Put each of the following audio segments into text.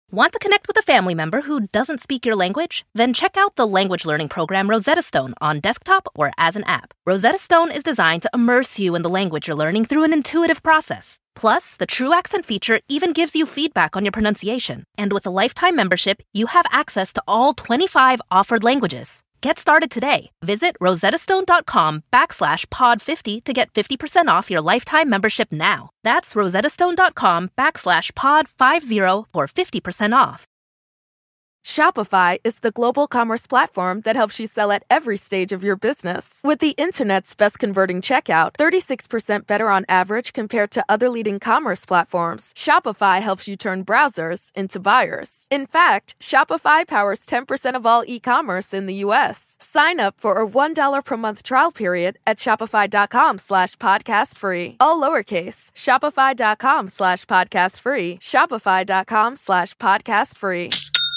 Want to connect with a family member who doesn't speak your language? Then check out the language learning program Rosetta Stone on desktop or as an app. Rosetta Stone is designed to immerse you in the language you're learning through an intuitive process. Plus, the True Accent feature even gives you feedback on your pronunciation. And with a lifetime membership, you have access to all 25 offered languages. Get started today. Visit rosettastone.com/pod50 to get 50% off your lifetime membership now. That's rosettastone.com/pod50 for 50% off. Shopify is the global commerce platform that helps you sell at every stage of your business. With the internet's best converting checkout, 36% better on average compared to other leading commerce platforms, Shopify helps you turn browsers into buyers. In fact, Shopify powers 10% of all e-commerce in the U.S. Sign up for a $1 per month trial period at shopify.com/podcastfree. All lowercase, shopify.com/podcastfree, shopify.com/podcastfree.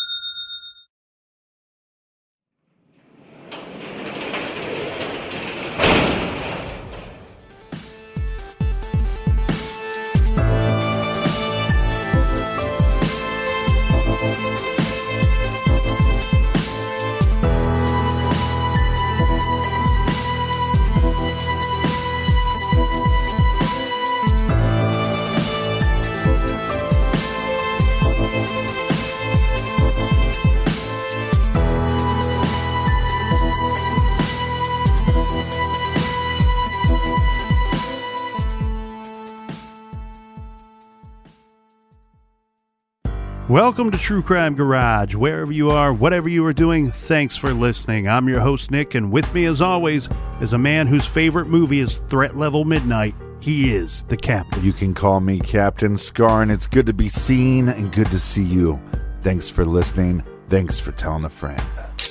Welcome to True Crime Garage. Wherever you are, whatever you are doing, thanks for listening. I'm your host, Nick, and with me, as always, is a man whose favorite movie is Threat Level Midnight. He is the Captain. You can call me Captain Scar, and it's good to be seen and good to see you. Thanks for listening. Thanks for telling a friend.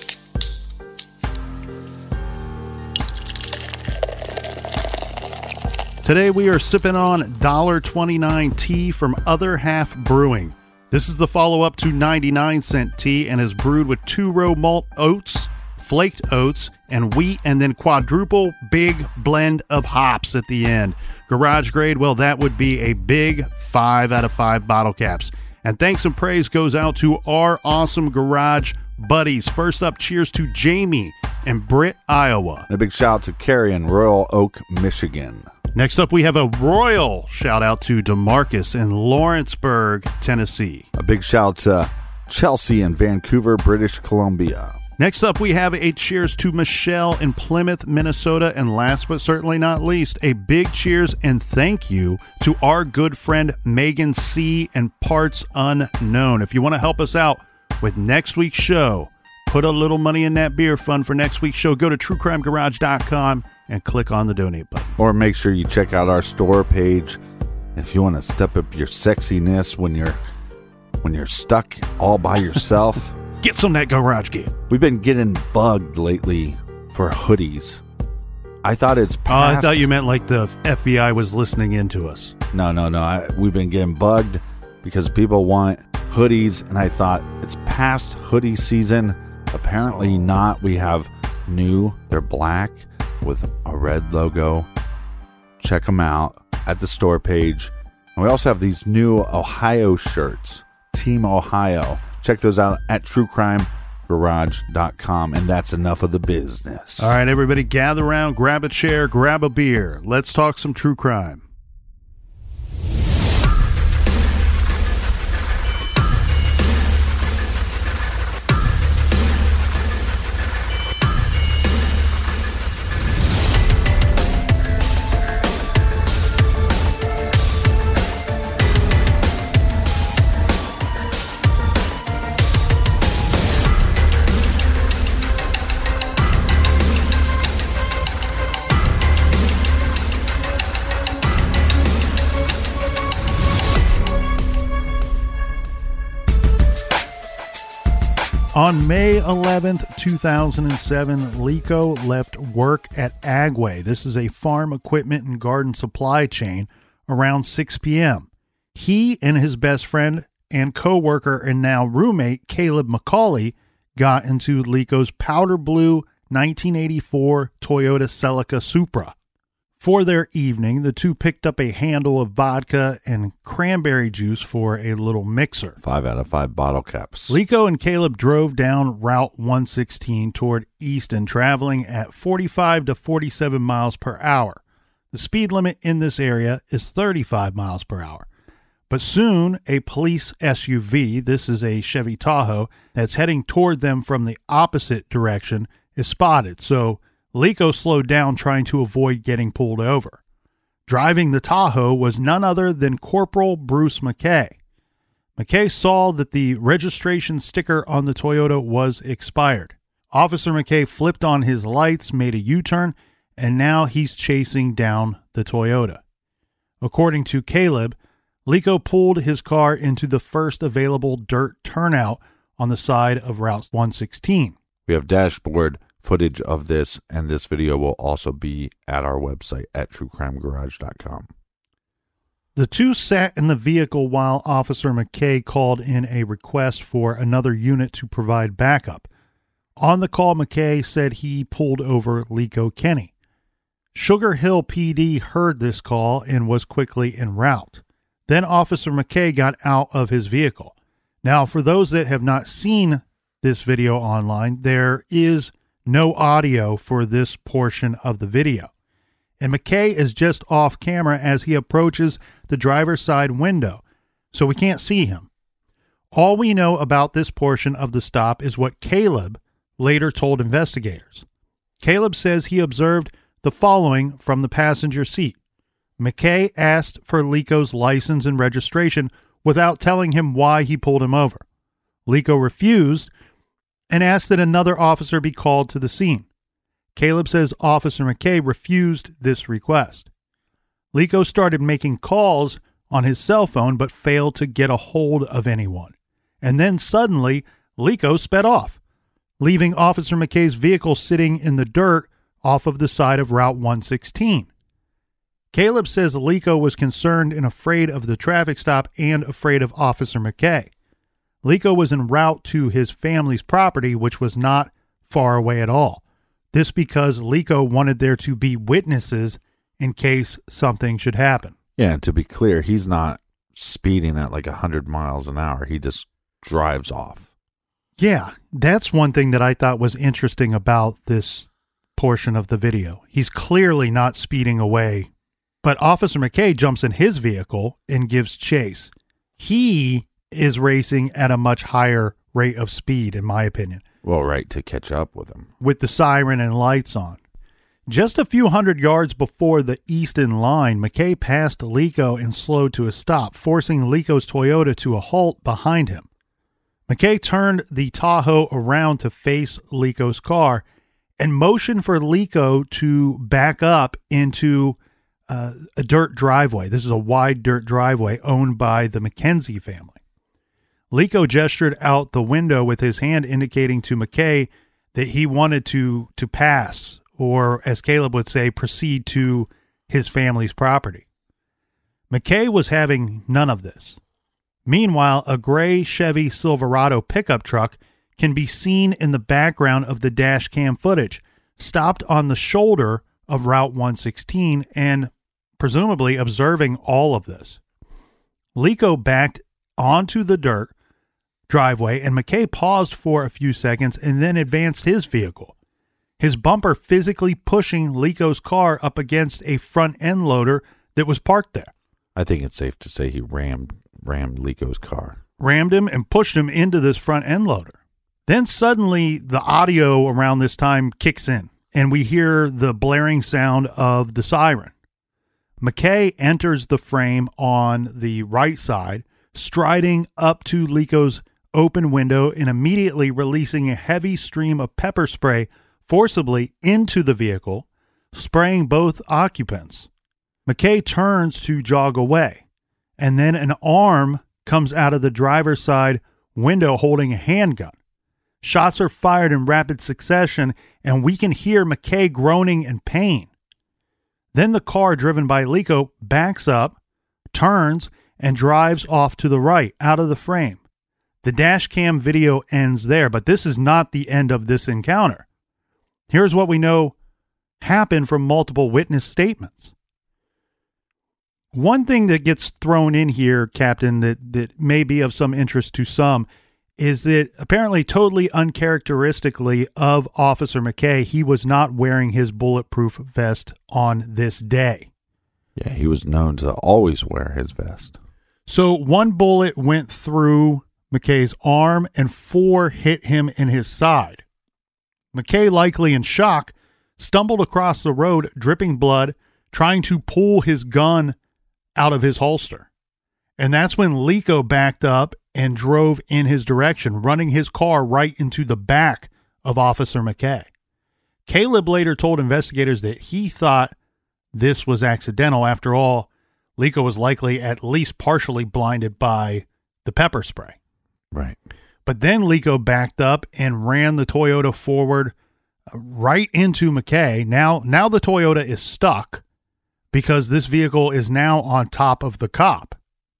Today we are sipping on $1.29 tea from Other Half Brewing. This is the follow-up to 99-cent tea and is brewed with 2-row malt oats, flaked oats, and wheat, and then quadruple big blend of hops at the end. Garage grade, well, that would be a big 5 out of 5 bottle caps. And thanks and praise goes out to our awesome garage buddies. First up, cheers to Jamie in Britt, Iowa. And a big shout out to Carrie in Royal Oak, Michigan. Next up, we have a royal shout out to DeMarcus in Lawrenceburg, Tennessee. A big shout out to Chelsea in Vancouver, British Columbia. Next up, we have a cheers to Michelle in Plymouth, Minnesota. And last but certainly not least, a big cheers and thank you to our good friend Megan C. in Parts Unknown. If you want to help us out with next week's show, put a little money in that beer fund for next week's show. Go to truecrimegarage.com and click on the donate button. Or make sure you check out our store page if you want to step up your sexiness when you're stuck all by yourself. Get some of that garage gear. We've been getting bugged lately for hoodies. I thought it's past. I thought you meant like the FBI was listening into us. No. We've been getting bugged because people want hoodies, and I thought it's past hoodie season. Apparently not. We have new. They're black with a red logo. Check them out at the store page. And we also have these new Ohio shirts. Team Ohio. Check those out at truecrimegarage.com. And that's enough of the business. All right, everybody, gather around, grab a chair, grab a beer. Let's talk some true crime. On May 11th, 2007, Lico left work at Agway. This is a farm equipment and garden supply chain around 6 p.m. He and his best friend and co-worker and now roommate, Caleb McCauley, got into Lico's powder blue 1984 Toyota Celica Supra. For their evening, the two picked up a handle of vodka and cranberry juice for a little mixer. 5 out of 5 bottle caps. Lico and Caleb drove down Route 116 toward Easton, traveling at 45 to 47 miles per hour. The speed limit in this area is 35 miles per hour. But soon, a police SUV, this is a Chevy Tahoe, that's heading toward them from the opposite direction, is spotted. So Lico slowed down, trying to avoid getting pulled over. Driving the Tahoe was none other than Corporal Bruce McKay. McKay saw that the registration sticker on the Toyota was expired. Officer McKay flipped on his lights, made a U-turn, and now he's chasing down the Toyota. According to Caleb, Lico pulled his car into the first available dirt turnout on the side of Route 116. We have dashboard footage of this, and this video will also be at our website at truecrimegarage.com. The two sat in the vehicle while Officer McKay called in a request for another unit to provide backup. On the call, McKay said he pulled over Lico Kenny. Sugar Hill PD heard this call and was quickly en route. Then Officer McKay got out of his vehicle. Now, for those that have not seen this video online, there is no audio for this portion of the video. And McKay is just off camera as he approaches the driver's side window, so we can't see him. All we know about this portion of the stop is what Caleb later told investigators. Caleb says he observed the following from the passenger seat. McKay asked for Lico's license and registration without telling him why he pulled him over. Lico refused and asked that another officer be called to the scene. Caleb says Officer McKay refused this request. Lico started making calls on his cell phone but failed to get a hold of anyone. And then suddenly, Lico sped off, leaving Officer McKay's vehicle sitting in the dirt off of the side of Route 116. Caleb says Lico was concerned and afraid of the traffic stop and afraid of Officer McKay. Lico was en route to his family's property, which was not far away at all. This because Lico wanted there to be witnesses in case something should happen. Yeah, and to be clear, he's not speeding at like 100 miles an hour. He just drives off. Yeah, that's one thing that I thought was interesting about this portion of the video. He's clearly not speeding away, but Officer McKay jumps in his vehicle and gives chase. He is racing at a much higher rate of speed, in my opinion. Well, right, to catch up with him. With the siren and lights on. Just a few hundred yards before the Easton line, McKay passed Lico and slowed to a stop, forcing Lico's Toyota to a halt behind him. McKay turned the Tahoe around to face Lico's car and motioned for Lico to back up into a dirt driveway. This is a wide dirt driveway owned by the McKenzie family. Lico gestured out the window with his hand, indicating to McKay that he wanted to pass, or as Caleb would say, proceed to his family's property. McKay was having none of this. Meanwhile, a gray Chevy Silverado pickup truck can be seen in the background of the dash cam footage, stopped on the shoulder of Route 116 and presumably observing all of this. Lico backed onto the dirt driveway, and McKay paused for a few seconds and then advanced his vehicle, his bumper physically pushing Lico's car up against a front end loader that was parked there. I think it's safe to say he rammed Lico's car. Rammed him and pushed him into this front end loader. Then suddenly the audio around this time kicks in, and we hear the blaring sound of the siren. McKay enters the frame on the right side, striding up to Lico's open window and immediately releasing a heavy stream of pepper spray forcibly into the vehicle, spraying both occupants. McKay turns to jog away, and then an arm comes out of the driver's side window holding a handgun. Shots are fired in rapid succession, and we can hear McKay groaning in pain. Then the car driven by Lico backs up, turns, and drives off to the right, out of the frame. The dash cam video ends there, but this is not the end of this encounter. Here's what we know happen from multiple witness statements. One thing that gets thrown in here, Captain, that may be of some interest to some, is that apparently totally uncharacteristically of Officer McKay, he was not wearing his bulletproof vest on this day. Yeah, he was known to always wear his vest. So one bullet went through McKay's arm and 4 hit him in his side. McKay, likely in shock, stumbled across the road, dripping blood, trying to pull his gun out of his holster. And that's when Lico backed up and drove in his direction, running his car right into the back of Officer McKay. Caleb later told investigators that he thought this was accidental. After all, Lico was likely at least partially blinded by the pepper spray. Right. But then Lico backed up and ran the Toyota forward right into McKay. Now the Toyota is stuck because this vehicle is now on top of the cop.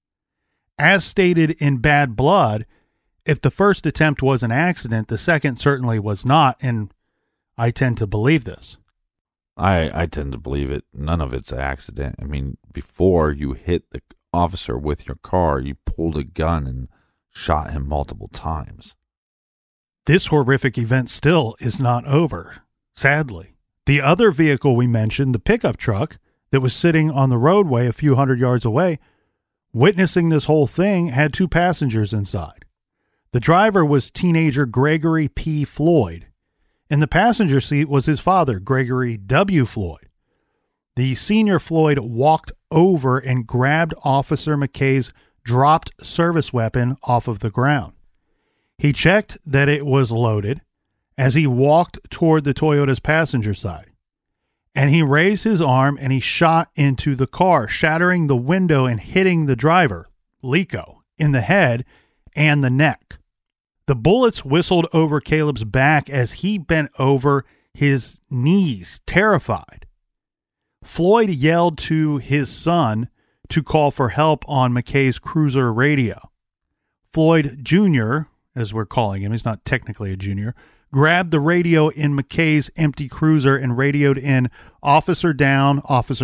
As stated in Bad Blood, if the first attempt was an accident, the second certainly was not, and I tend to believe this. I tend to believe it. None of it's an accident. I mean, before you hit the officer with your car, you pulled a gun and shot him multiple times. This horrific event still is not over, sadly. The other vehicle we mentioned, the pickup truck that was sitting on the roadway a few hundred yards away, witnessing this whole thing, had 2 passengers inside. The driver was teenager Gregory P. Floyd. In the passenger seat was his father, Gregory W. Floyd. The senior Floyd walked over and grabbed Officer McKay's dropped service weapon off of the ground. He checked that it was loaded as he walked toward the Toyota's passenger side. And he raised his arm and he shot into the car, shattering the window and hitting the driver, Lico, in the head and the neck. The bullets whistled over Caleb's back as he bent over his knees, terrified. Floyd yelled to his son to call for help on McKay's cruiser radio. Floyd Jr., as we're calling him, he's not technically a junior, grabbed the radio in McKay's empty cruiser and radioed in, officer down,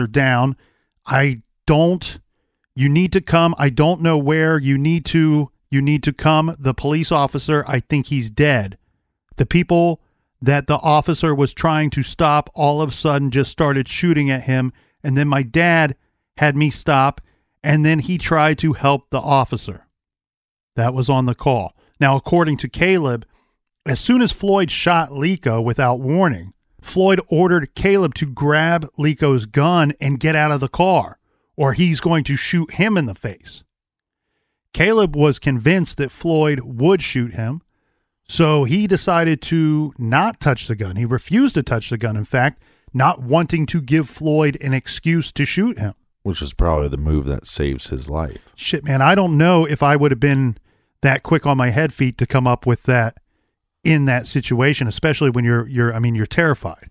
you need to come, I don't know where, you need to come, the police officer, I think he's dead. The people that the officer was trying to stop all of a sudden just started shooting at him, and then my dad had me stop, and then he tried to help the officer. That was on the call. Now, according to Caleb, as soon as Floyd shot Lico without warning, Floyd ordered Caleb to grab Lico's gun and get out of the car, or he's going to shoot him in the face. Caleb was convinced that Floyd would shoot him, so he decided to not touch the gun. He refused to touch the gun, in fact, not wanting to give Floyd an excuse to shoot him. Which is probably the move that saves his life. Shit, man, I don't know if I would have been that quick on my head feet to come up with that in that situation, especially when you're terrified.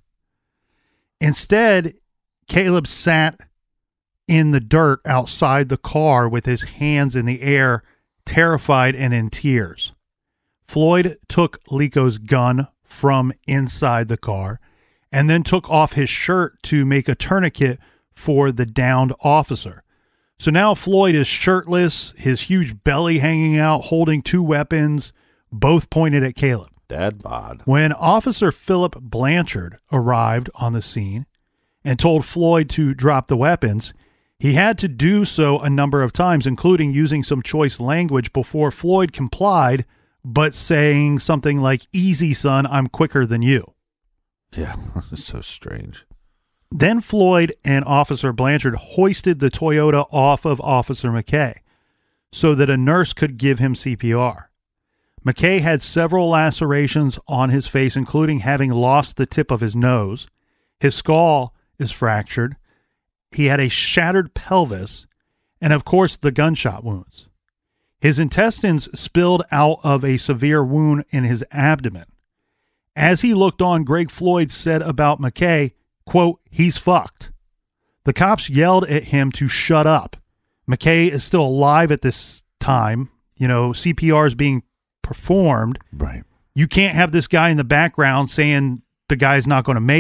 Instead, Caleb sat in the dirt outside the car with his hands in the air, terrified and in tears. Floyd took Lico's gun from inside the car and then took off his shirt to make a tourniquet for the downed officer. So now Floyd is shirtless, his huge belly hanging out, holding 2 weapons, both pointed at Caleb. Dad bod. When Officer Philip Blanchard arrived on the scene and told Floyd to drop the weapons, he had to do so a number of times, including using some choice language before Floyd complied, but saying something like, "Easy, son, I'm quicker than you." Yeah, that's so strange. Then Floyd and Officer Blanchard hoisted the Toyota off of Officer McKay so that a nurse could give him CPR. McKay had several lacerations on his face, including having lost the tip of his nose. His skull is fractured. He had a shattered pelvis, and of course the gunshot wounds. His intestines spilled out of a severe wound in his abdomen. As he looked on, Greg Floyd said about McKay, quote, "He's fucked." The cops yelled at him to shut up. McKay is still alive at this time. CPR is being performed. Right. You can't have this guy in the background saying the guy's not going to make it.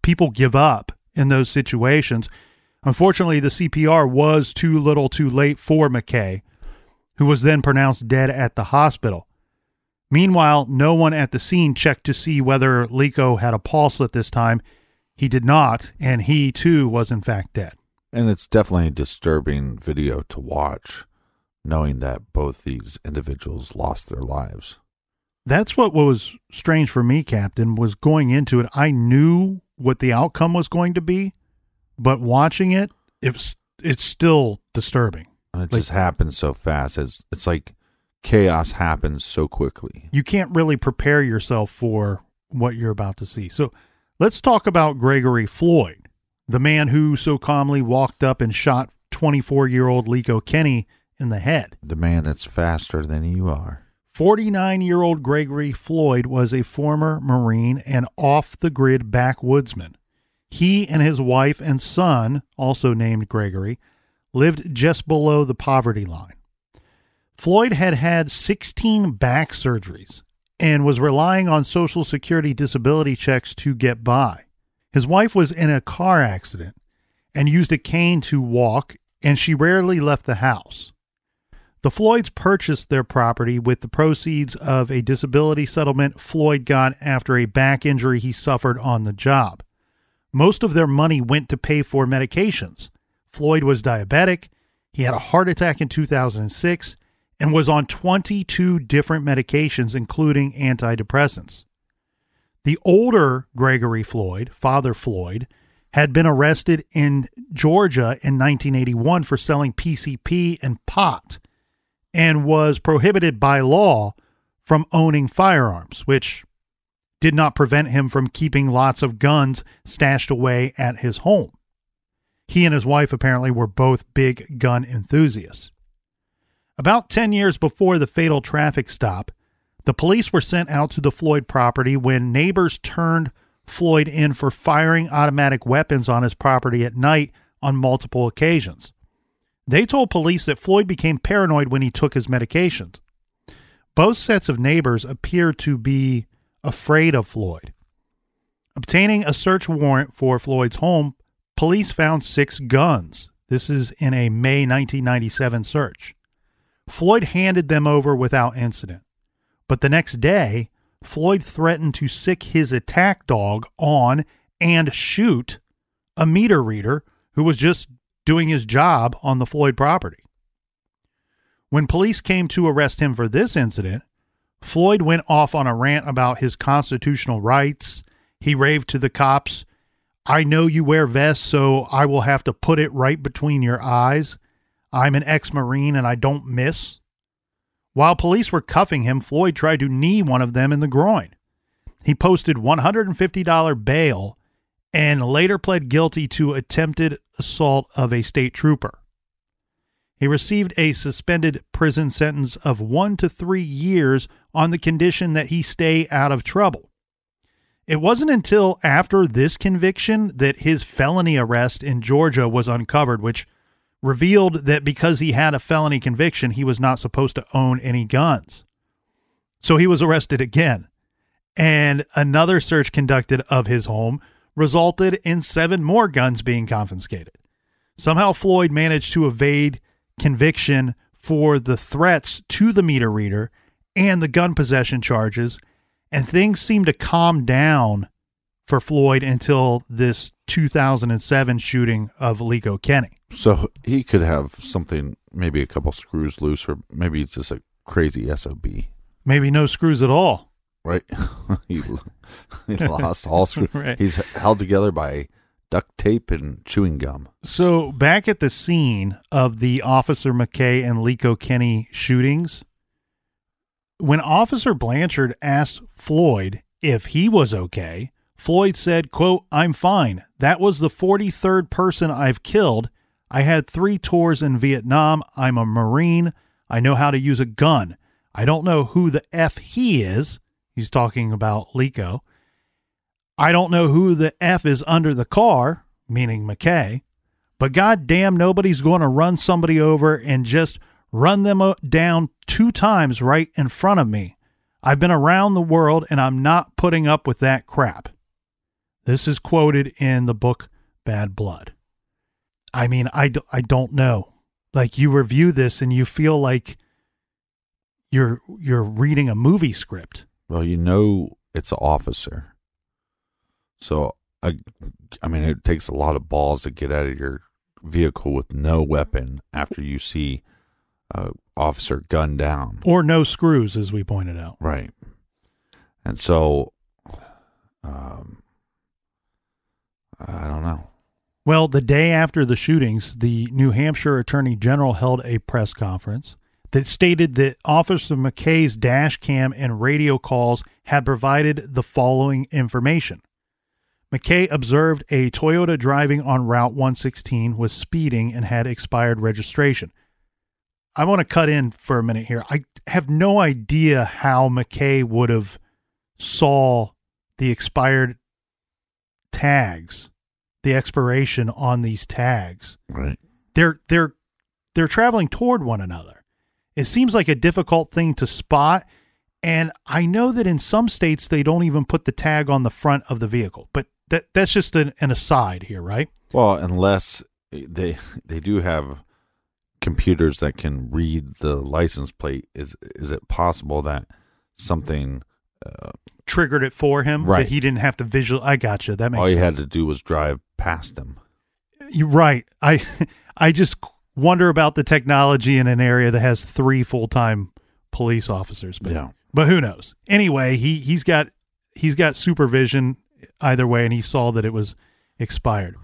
people give up in those situations. Unfortunately, the CPR was too little too late for McKay, who was then pronounced dead at the hospital. Meanwhile, no one at the scene checked to see whether Lico had a pulse at this time. He did not, and he too was in fact dead. And it's definitely a disturbing video to watch, knowing that both these individuals lost their lives. That's what was strange for me, Captain, was going into it. I knew what the outcome was going to be, but watching it, it's still disturbing. And it just happens so fast. It's like chaos happens so quickly. You can't really prepare yourself for what you're about to see. So let's talk about Gregory Floyd, the man who so calmly walked up and shot 24-year-old Lico Kenny in the head. The man that's faster than you are. 49-year-old Gregory Floyd was a former Marine and off-the-grid backwoodsman. He and his wife and son, also named Gregory, lived just below the poverty line. Floyd had had 16 back surgeries and was relying on Social Security disability checks to get by. His wife was in a car accident and used a cane to walk, and she rarely left the house. The Floyds purchased their property with the proceeds of a disability settlement Floyd got after a back injury he suffered on the job. Most of their money went to pay for medications. Floyd was diabetic, he had a heart attack in 2006, and was on 22 different medications, including antidepressants. The older Gregory Floyd, Father Floyd, had been arrested in Georgia in 1981 for selling PCP and pot, and was prohibited by law from owning firearms, which did not prevent him from keeping lots of guns stashed away at his home. He and his wife apparently were both big gun enthusiasts. About 10 years before the fatal traffic stop, the police were sent out to the Floyd property when neighbors turned Floyd in for firing automatic weapons on his property at night on multiple occasions. They told police that Floyd became paranoid when he took his medications. Both sets of neighbors appeared to be afraid of Floyd. Obtaining a search warrant for Floyd's home, police found 6 guns. This is in a May 1997 search. Floyd handed them over without incident. But the next day, Floyd threatened to sick his attack dog on and shoot a meter reader who was just doing his job on the Floyd property. When police came to arrest him for this incident, Floyd went off on a rant about his constitutional rights. He raved to the cops, "I know you wear vests, so I will have to put it right between your eyes. I'm an ex-Marine and I don't miss." While police were cuffing him, Floyd tried to knee one of them in the groin. He posted $150 bail and later pled guilty to attempted assault of a state trooper. He received a suspended prison sentence of 1 to 3 years on the condition that he stay out of trouble. It wasn't until after this conviction that his felony arrest in Georgia was uncovered, which revealed that because he had a felony conviction, he was not supposed to own any guns. So he was arrested again, and another search conducted of his home resulted in 7 more guns being confiscated. Somehow Floyd managed to evade conviction for the threats to the meter reader and the gun possession charges, and things seemed to calm down for Floyd until this 2007 shooting of Lico Kenny. So he could have something, maybe a couple screws loose, or maybe it's just a crazy SOB. Maybe no screws at all. Right? he lost all screws. Right. He's held together by duct tape and chewing gum. So back at the scene of the Officer McKay and Lico Kenny shootings, when Officer Blanchard asked Floyd if he was okay, Floyd said, quote, "I'm fine. That was the 43rd person I've killed. I had 3 tours in Vietnam. I'm a Marine. I know how to use a gun. I don't know who the F he is." He's talking about Lico. "I don't know who the F is under the car," meaning McKay. "But goddamn, nobody's going to run somebody over and just run them down 2 times right in front of me. I've been around the world and I'm not putting up with that crap." This is quoted in the book Bad Blood. I mean, I don't know. Like, you review this and you feel like you're reading a movie script. Well, you know it's an officer. So, I mean, it takes a lot of balls to get out of your vehicle with no weapon after you see officer gunned down. Or no screws, as we pointed out. Right. And so, I don't know. Well, the day after the shootings, the New Hampshire Attorney General held a press conference that stated that Officer McKay's dash cam and radio calls had provided the following information. McKay observed a Toyota driving on Route 116 was speeding and had expired registration. I want to cut in for a minute here. I have no idea how McKay would have saw the expired tags, the expiration on these tags. Right. They're traveling toward one another. It seems like a difficult thing to spot, and I know that in some states they don't even put the tag on the front of the vehicle, but that's just an aside here, right? Well, unless they do have computers that can read the license plate, is it possible that something triggered it for him, right? That he didn't have to visual. I gotcha. That makes all sense. he had to do was drive past him. You're right. I just wonder about the technology in an area that has 3 full-time police officers. But who knows? Anyway, he's got supervision either way, and he saw that it was expired.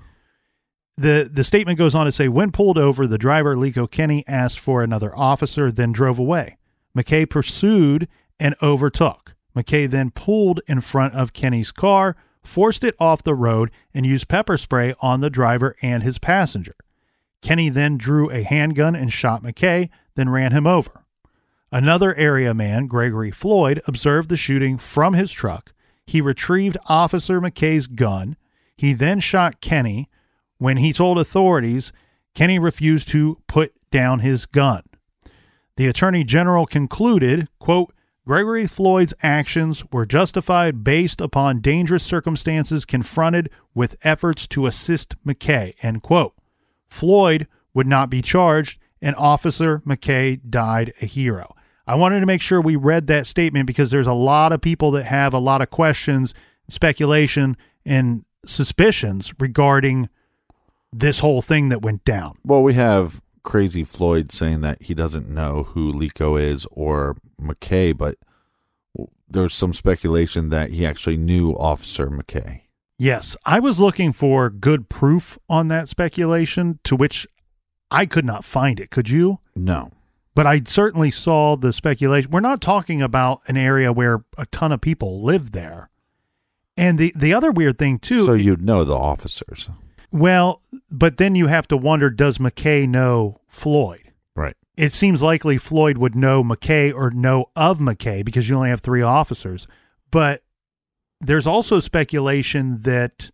The statement goes on to say, when pulled over, the driver, Lico Kenny, asked for another officer, then drove away. McKay pursued and overtook. McKay then pulled in front of Kenny's car, forced it off the road, and used pepper spray on the driver and his passenger. Kenny then drew a handgun and shot McKay, then ran him over. Another area man, Gregory Floyd, observed the shooting from his truck. He retrieved Officer McKay's gun. He then shot Kenny. When he told authorities, Kenny refused to put down his gun. The Attorney General concluded, quote, Gregory Floyd's actions were justified based upon dangerous circumstances confronted with efforts to assist McKay, end quote. Floyd would not be charged, and Officer McKay died a hero. I wanted to make sure we read that statement because there's a lot of people that have a lot of questions, speculation, and suspicions regarding this whole thing that went down. Well, we have Crazy Floyd saying that he doesn't know who Lico is or McKay, but there's some speculation that he actually knew Officer McKay. Yes, I was looking for good proof on that speculation, to which I could not find it. Could you? No. But I certainly saw the speculation. We're not talking about an area where a ton of people live there. And the other weird thing, too. So you'd know the officers. Well, but then you have to wonder, does McKay know Floyd? Right. It seems likely Floyd would know McKay or know of McKay because you only have 3 officers. But there's also speculation that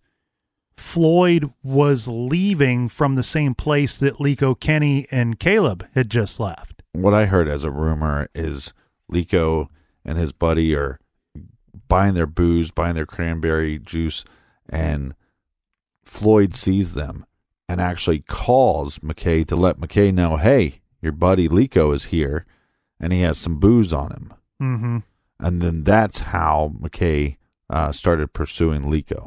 Floyd was leaving from the same place that Lico Kenny and Caleb had just left. What I heard as a rumor is Lico and his buddy are buying their booze, buying their cranberry juice, and Floyd sees them and actually calls McKay to let McKay know, hey, your buddy Lico is here, and he has some booze on him. Mm-hmm. And then that's how McKay started pursuing Lico.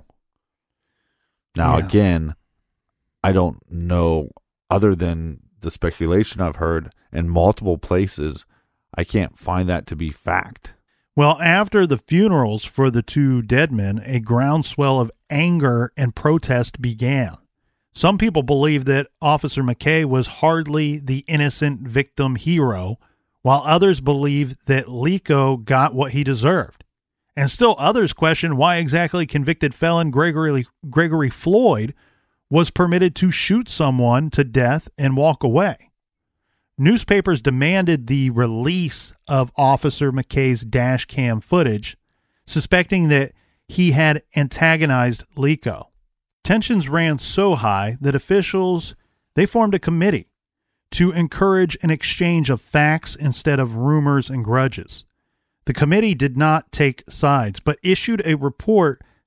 Now, again, I don't know, other than the speculation I've heard in multiple places, I can't find that to be fact. Well, after the funerals for the 2 dead men, a groundswell of anger and protest began. Some people believe that Officer McKay was hardly the innocent victim hero, while others believe that Lico got what he deserved. And still others question why exactly convicted felon Gregory Floyd was permitted to shoot someone to death and walk away. Newspapers demanded the release of Officer McKay's dash cam footage, suspecting that he had antagonized Lico. Tensions ran so high that officials, they formed a committee to encourage an exchange of facts instead of rumors and grudges. The committee did not take sides, but issued a report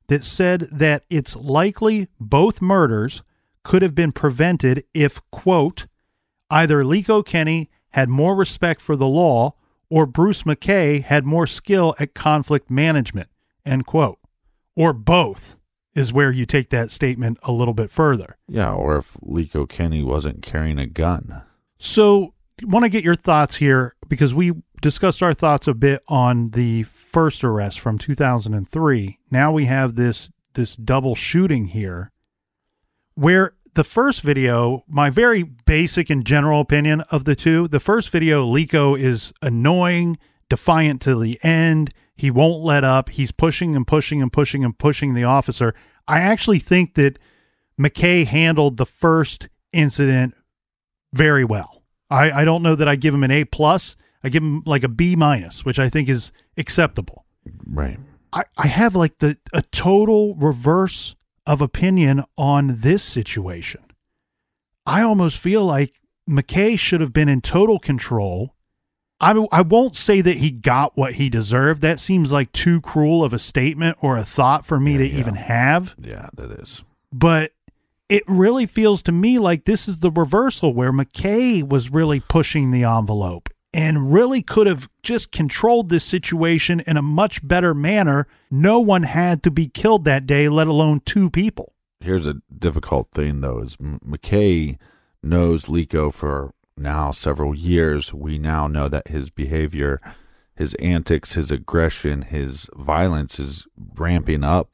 that said that it's likely both murders could have been prevented if, quote, either Liko Kenny had more respect for the law or Bruce McKay had more skill at conflict management, end quote. Or both is where you take that statement a little bit further. Yeah, or if Liko Kenny wasn't carrying a gun. So I want to get your thoughts here because we discussed our thoughts a bit on the first arrest from 2003. Now we have this double shooting here where the first video, my very basic and general opinion of the two, the first video, Liko is annoying, defiant to the end. He won't let up. He's pushing and pushing and pushing and pushing the officer. I actually think that McKay handled the first incident very well. I don't know that I give him an A+. I give him like a B-, which I think is acceptable. Right. I have like a total reverse of opinion on this situation. I almost feel like McKay should have been in total control. I won't say that he got what he deserved. That seems like too cruel of a statement or a thought for me to even have. Yeah, that is. But it really feels to me like this is the reversal where McKay was really pushing the envelope and really could have just controlled this situation in a much better manner. No one had to be killed that day, let alone two people. Here's a difficult thing, though, is McKay knows Liko for now several years. We now know that his behavior, his antics, his aggression, his violence is ramping up.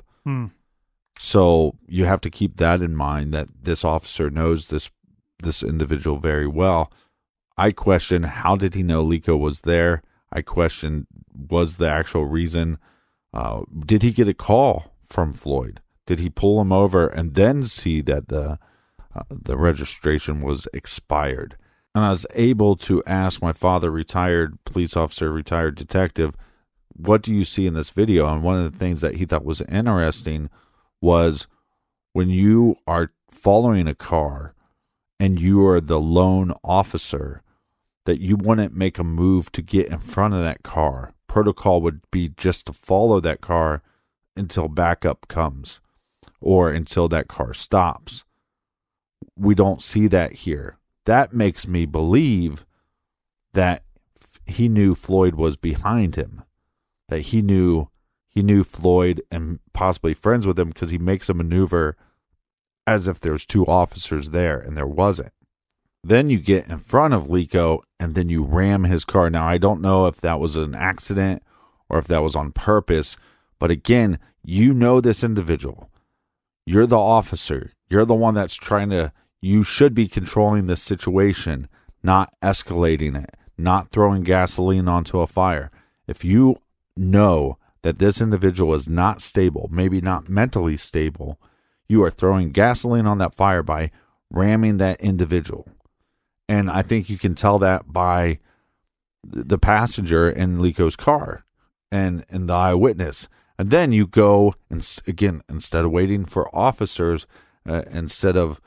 So you have to keep that in mind, that this officer knows this individual very well. I question, how did he know Liko was there? I question, was the actual reason, did he get a call from Floyd? Did he pull him over and then see that the registration was expired? And I was able to ask my father, retired police officer, retired detective, what do you see in this video? And one of the things that he thought was interesting was when you are following a car and you are the lone officer, that you wouldn't make a move to get in front of that car. Protocol would be just to follow that car until backup comes or until that car stops. We don't see that here. That makes me believe that he knew Floyd was behind him, that he knew Floyd and possibly friends with him, because he makes a maneuver as if there's two officers there, and there wasn't. Then you get in front of Liko, and then you ram his car. Now, I don't know if that was an accident or if that was on purpose, but again, you know this individual. You're the officer. You're the one that's you should be controlling this situation, not escalating it, not throwing gasoline onto a fire. If you know that this individual is not stable, maybe not mentally stable, you are throwing gasoline on that fire by ramming that individual. And I think you can tell that by the passenger in Liko's car and the eyewitness. And then you go, and again, instead of waiting for officers, instead of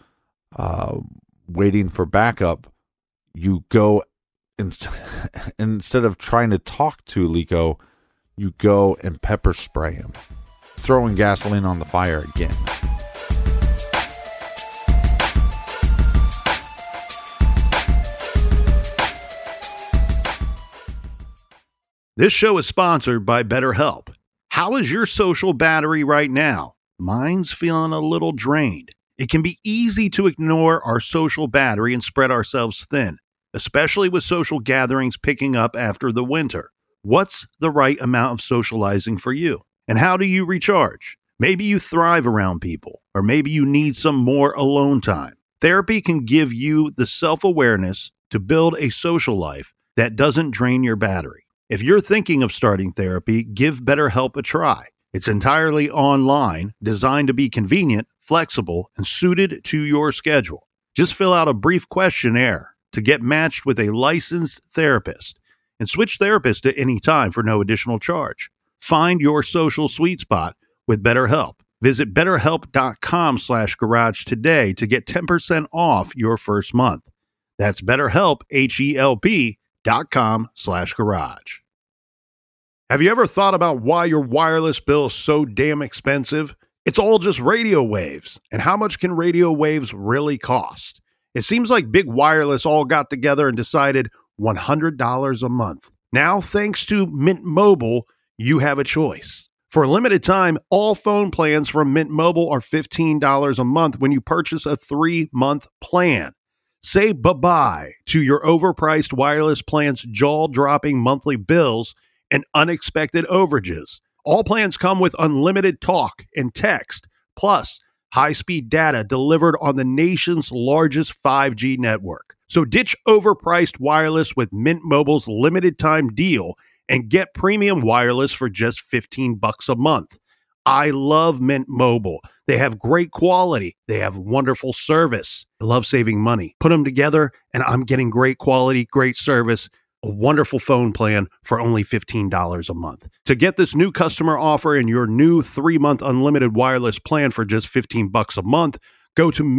waiting for backup, you go, instead of trying to talk to Liko, you go and pepper spray him, throwing gasoline on the fire again. This show is sponsored by BetterHelp. How is your social battery right now? Mine's feeling a little drained. It can be easy to ignore our social battery and spread ourselves thin, especially with social gatherings picking up after the winter. What's the right amount of socializing for you? And how do you recharge? Maybe you thrive around people, or maybe you need some more alone time. Therapy can give you the self-awareness to build a social life that doesn't drain your battery. If you're thinking of starting therapy, give BetterHelp a try. It's entirely online, designed to be convenient, flexible, and suited to your schedule. Just fill out a brief questionnaire to get matched with a licensed therapist and switch therapists at any time for no additional charge. Find your social sweet spot with BetterHelp. Visit BetterHelp.com/garage today to get 10% off your first month. That's BetterHelp, HELP.com/garage. Have you ever thought about why your wireless bill is so damn expensive? It's all just radio waves. And how much can radio waves really cost? It seems like Big Wireless all got together and decided $100 a month. Now, thanks to Mint Mobile, you have a choice. For a limited time, all phone plans from Mint Mobile are $15 a month when you purchase a 3-month plan. Say bye-bye to your overpriced wireless plan's jaw-dropping monthly bills and unexpected overages. All plans come with unlimited talk and text, plus high-speed data delivered on the nation's largest 5G network. So ditch overpriced wireless with Mint Mobile's limited-time deal and get premium wireless for just $15 a month. I love Mint Mobile. They have great quality. They have wonderful service. I love saving money. Put them together, and I'm getting great quality, great service, a wonderful phone plan for only $15 a month. To get this new customer offer and your new 3-month unlimited wireless plan for just $15 a month, go to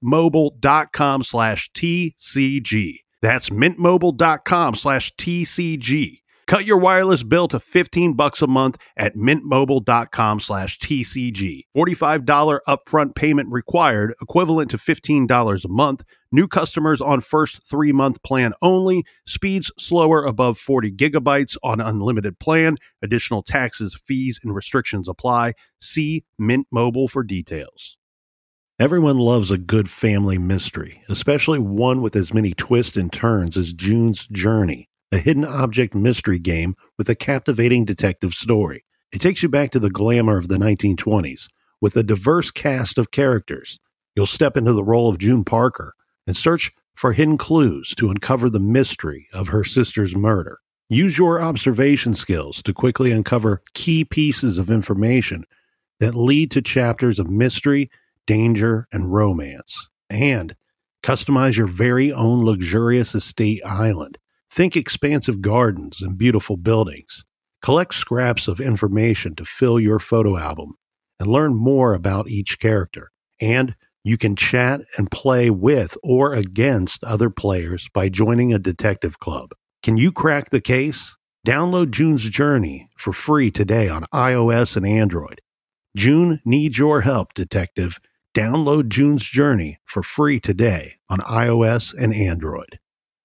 mintmobile.com/TCG. That's mintmobile.com/TCG. Cut your wireless bill to $15 a month at mintmobile.com/TCG. $45 upfront payment required, equivalent to $15 a month. New customers on first 3-month plan only. Speeds slower above 40 gigabytes on unlimited plan. Additional taxes, fees, and restrictions apply. See Mint Mobile for details. Everyone loves a good family mystery, especially one with as many twists and turns as June's Journey, a hidden object mystery game with a captivating detective story. It takes you back to the glamour of the 1920s with a diverse cast of characters. You'll step into the role of June Parker and search for hidden clues to uncover the mystery of her sister's murder. Use your observation skills to quickly uncover key pieces of information that lead to chapters of mystery, danger, and romance. And customize your very own luxurious estate island. Think expansive gardens and beautiful buildings. Collect scraps of information to fill your photo album and learn more about each character. And you can chat and play with or against other players by joining a detective club. Can you crack the case? Download June's Journey for free today on iOS and Android. June needs your help, detective. Download June's Journey for free today on iOS and Android.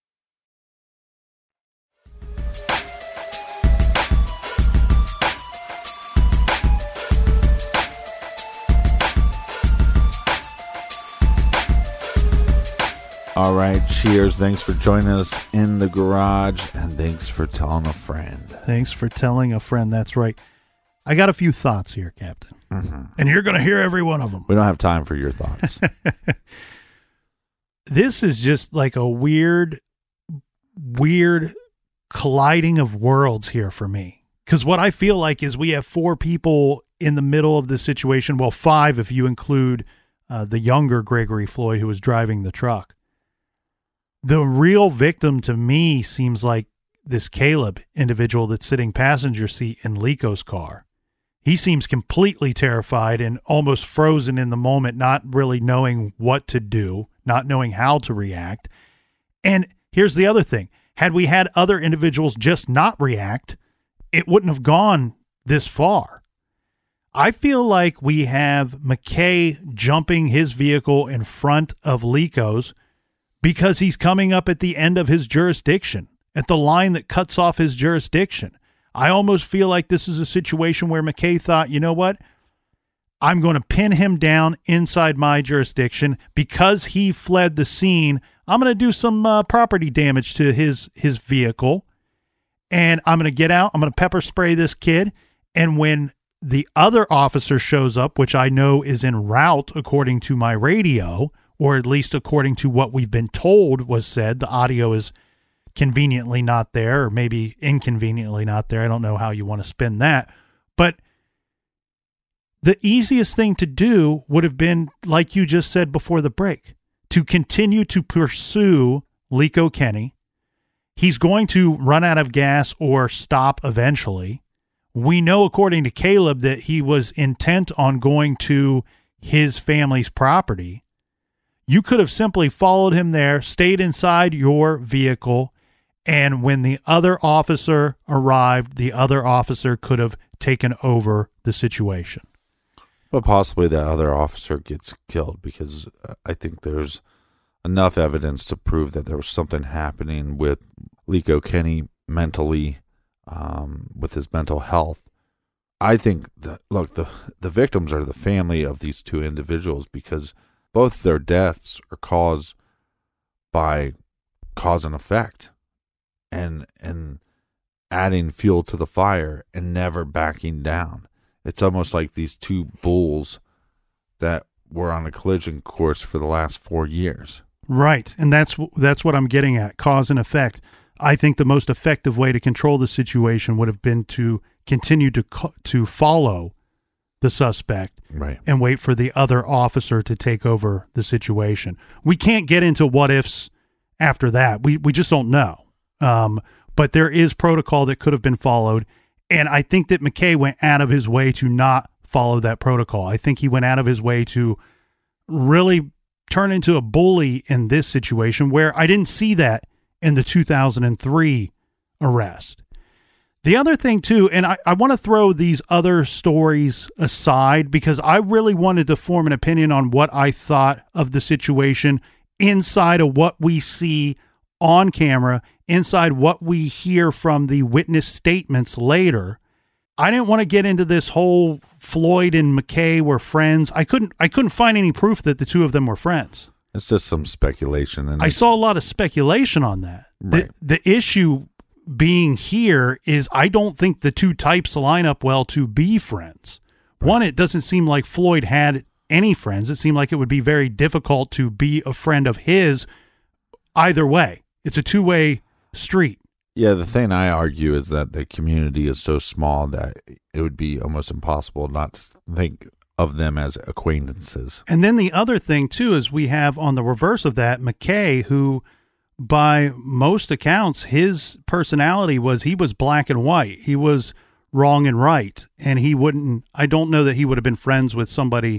All right, cheers. Thanks for joining us in the garage, and thanks for telling a friend. Thanks for telling a friend. That's right. I got a few thoughts here, Captain. Mm-hmm. And you're going to hear every one of them. We don't have time for your thoughts. This is just like a weird colliding of worlds here for me. Because what I feel like is we have 4 people in the middle of the situation. Well, 5 if you include the younger Gregory Floyd who was driving the truck. The real victim to me seems like this Caleb individual that's sitting passenger seat in Lico's car. He seems completely terrified and almost frozen in the moment, not really knowing what to do, not knowing how to react. And here's the other thing. Had we had other individuals just not react, it wouldn't have gone this far. I feel like we have McKay jumping his vehicle in front of Lico's because he's coming up at the end of his jurisdiction, at the line that cuts off his jurisdiction. I almost feel like this is a situation where McKay thought, you know what? I'm going to pin him down inside my jurisdiction. Because he fled the scene, I'm going to do some property damage to his vehicle. And I'm going to get out. I'm going to pepper spray this kid. And when the other officer shows up, which I know is en route according to my radio, or at least according to what we've been told was said, the audio is conveniently not there, or maybe inconveniently not there. I don't know how you want to spin that. But the easiest thing to do would have been, like you just said before the break, to continue to pursue Lico Kenny. He's going to run out of gas or stop eventually. We know, according to Caleb, that he was intent on going to his family's property. You could have simply followed him there, stayed inside your vehicle, And when the other officer arrived, the other officer could have taken over the situation. But possibly that other officer gets killed, because I think there's enough evidence to prove that there was something happening with Liko Kenny mentally, with his mental health. I think that, look, the victims are the family of these two individuals, because both their deaths are caused by cause and effect, and adding fuel to the fire and never backing down. It's almost like these two bulls that were on a collision course for the last 4 years. Right, and that's what I'm getting at, cause and effect. I think the most effective way to control the situation would have been to continue to follow the suspect, right, and wait for the other officer to take over the situation. We can't get into what ifs after that. We just don't know. But there is protocol that could have been followed, and I think that McKay went out of his way to not follow that protocol. I think he went out of his way to really turn into a bully in this situation, where I didn't see that in the 2003 arrest. The other thing, too, and I want to throw these other stories aside, because I really wanted to form an opinion on what I thought of the situation inside of what we see on camera, inside what we hear from the witness statements later. I didn't want to get into this whole Floyd and McKay were friends. I couldn't find any proof that the two of them were friends. It's just some speculation. And I saw a lot of speculation on that. Right. The issue being here is I don't think the two types line up well to be friends. Right. One, it doesn't seem like Floyd had any friends. It seemed like it would be very difficult to be a friend of his either way. It's a two-way street. Yeah, the thing I argue is that the community is so small that it would be almost impossible not to think of them as acquaintances. And then the other thing, too, is we have on the reverse of that, McKay, who by most accounts, his personality was he was black and white. He was wrong and right. And I don't know that he would have been friends with somebody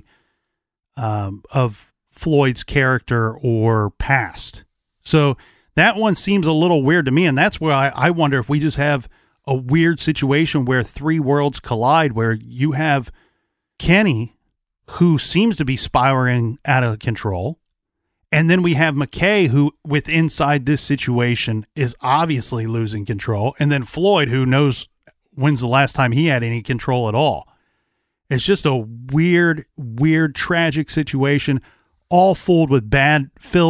of Floyd's character or past. So that one seems a little weird to me, and that's where I wonder if we just have a weird situation where three worlds collide, where you have Kenny, who seems to be spiraling out of control, and then we have McKay, who, with inside this situation, is obviously losing control, and then Floyd, who knows when's the last time he had any control at all. It's just a weird, tragic situation, all filled with bad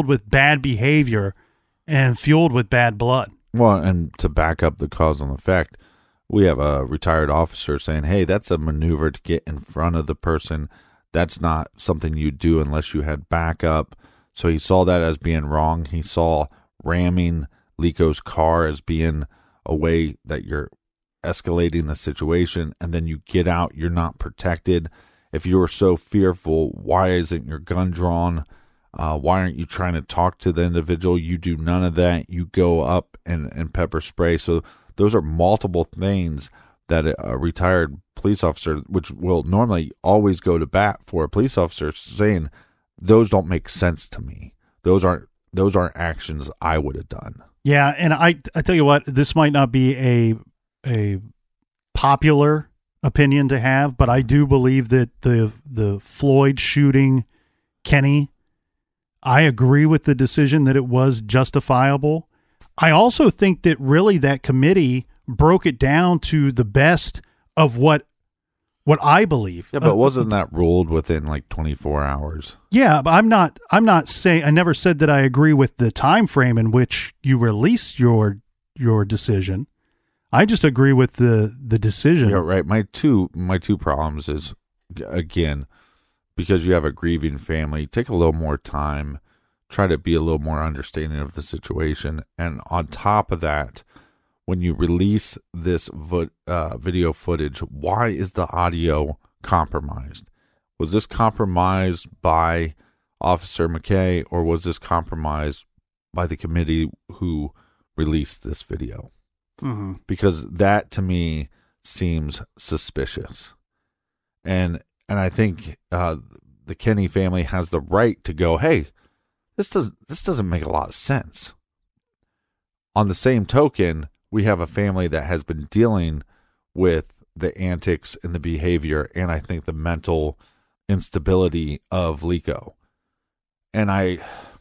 behavior and fueled with bad blood. Well, and to back up the cause and effect, we have a retired officer saying, hey, that's a maneuver to get in front of the person. That's not something you do unless you had backup. So he saw that as being wrong. He saw ramming Liko's car as being a way that you're escalating the situation, and then you get out, you're not protected. If you were so fearful, why isn't your gun drawn? Why aren't you trying to talk to the individual? You do none of that. You go up and pepper spray. So those are multiple things that a retired police officer, which will normally always go to bat for a police officer, saying those don't make sense to me. Those aren't actions I would have done. Yeah, and I tell you what, this might not be a popular opinion to have, but I do believe that the Floyd shooting Kenny, I agree with the decision that it was justifiable. I also think that really that committee broke it down to the best of what I believe. Yeah, but wasn't that ruled within like 24 hours? Yeah, but I'm not saying, I never said that I agree with the time frame in which you release your decision. I just agree with the decision. Yeah, right. My two problems is, again, because you have a grieving family, take a little more time, try to be a little more understanding of the situation. And on top of that, when you release this video footage, why is the audio compromised? Was this compromised by Officer McKay, or was this compromised by the committee who released this video? Mm-hmm. Because that to me seems suspicious. And I think the Kenny family has the right to go, hey, this doesn't make a lot of sense. On the same token, we have a family that has been dealing with the antics and the behavior, and I think the mental instability of Lico. And I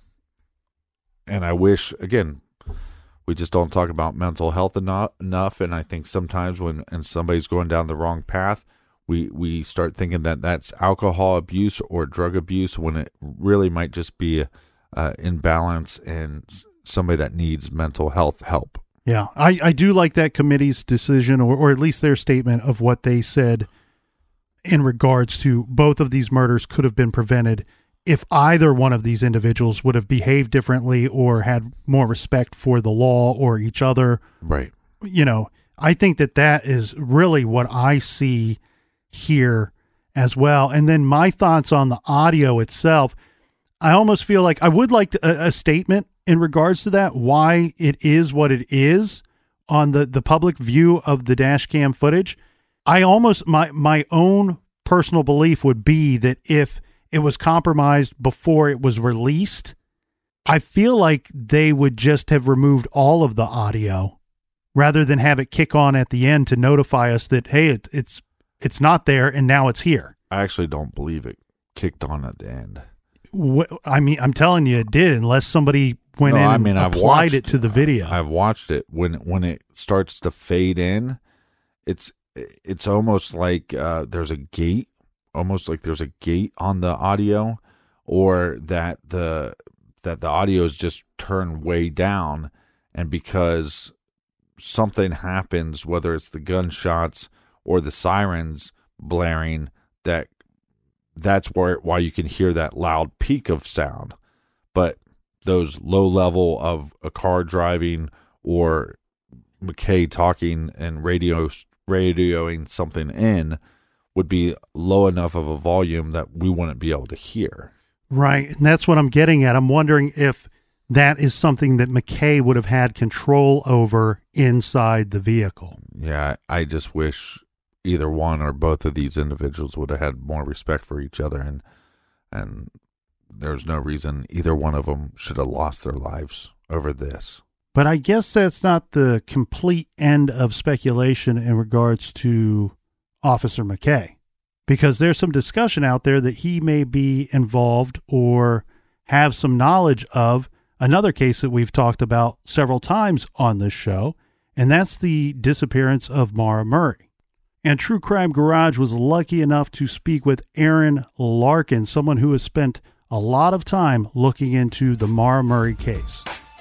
wish, again, we just don't talk about mental health enough. And I think sometimes when somebody's going down the wrong path, we start thinking that that's alcohol abuse or drug abuse, when it really might just be imbalance and somebody that needs mental health help. Yeah, I do like that committee's decision, or at least their statement of what they said in regards to both of these murders could have been prevented if either one of these individuals would have behaved differently or had more respect for the law or each other. Right. You know, I think that is really what I see here as well. And then my thoughts on the audio itself, I almost feel like I would like a statement in regards to that, why it is what it is on the public view of the dash cam footage. I almost, my own personal belief would be that if it was compromised before it was released, I feel like they would just have removed all of the audio rather than have it kick on at the end to notify us that, hey, it's not there and now it's here. I actually don't believe it kicked on at the end. I mean, I'm telling you it did, unless somebody went and applied it to the video. I've watched it. When it starts to fade in, it's almost like there's a gate, almost like there's a gate on the audio, or that the audio is just turned way down, and because something happens, whether it's the gunshots or the sirens blaring, that's why you can hear that loud peak of sound. But those low level of a car driving or McKay talking and radioing something in would be low enough of a volume that we wouldn't be able to hear. Right. And that's what I'm getting at. I'm wondering if that is something that McKay would have had control over inside the vehicle. Yeah, I just wish either one or both of these individuals would have had more respect for each other, and there's no reason either one of them should have lost their lives over this. But I guess that's not the complete end of speculation in regards to Officer McKay, because there's some discussion out there that he may be involved or have some knowledge of another case that we've talked about several times on this show, and that's the disappearance of Maura Murray. And True Crime Garage was lucky enough to speak with Aaron Larkin, someone who has spent a lot of time looking into the Maura Murray case.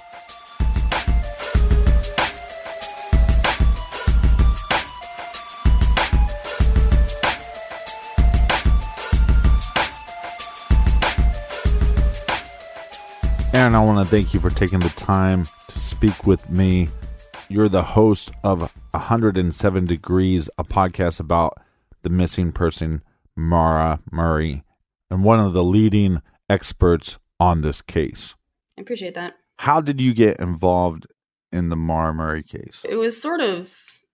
Aaron, I want to thank you for taking the time to speak with me. You're the host of 107 Degrees, a podcast about the missing person, Maura Murray, and one of the leading experts on this case. I appreciate that. How did you get involved in the Maura Murray case? It was sort of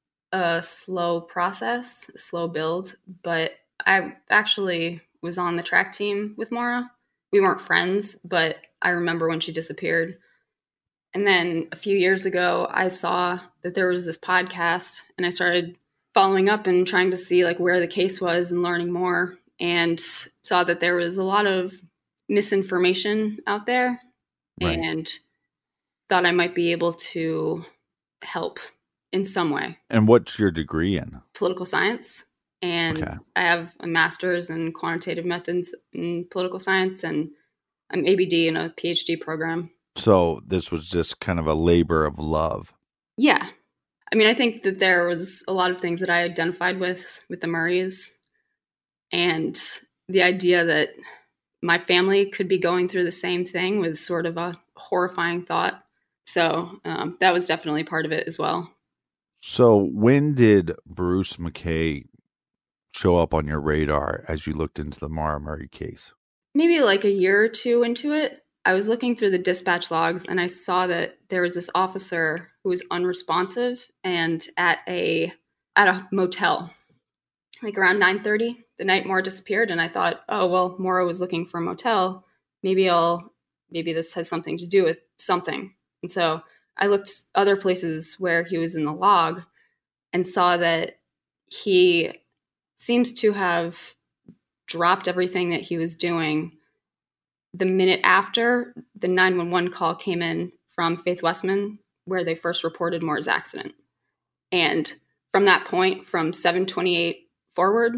a slow process, a slow build, but I actually was on the track team with Maura. We weren't friends, but I remember when she disappeared. And then a few years ago, I saw that there was this podcast, and I started following up and trying to see like where the case was and learning more, and saw that there was a lot of misinformation out there, right, and thought I might be able to help in some way. And what's your degree in? Political science. And okay. I have a master's in quantitative methods in political science, and I'm ABD in a PhD program. So this was just kind of a labor of love. Yeah. I mean, I think that there was a lot of things that I identified with the Murrays, and the idea that my family could be going through the same thing was sort of a horrifying thought. So that was definitely part of it as well. So when did Bruce McKay show up on your radar as you looked into the Maura Murray case? Maybe like a year or two into it. I was looking through the dispatch logs, and I saw that there was this officer who was unresponsive and at a motel, like around 9:30 the night Maura disappeared. And I thought, oh, well, Maura was looking for a motel. Maybe this has something to do with something. And so I looked other places where he was in the log and saw that he seems to have dropped everything that he was doing the minute after the 911 call came in from Faith Westman, where they first reported Moore's accident. And from that point, from 7:28 forward,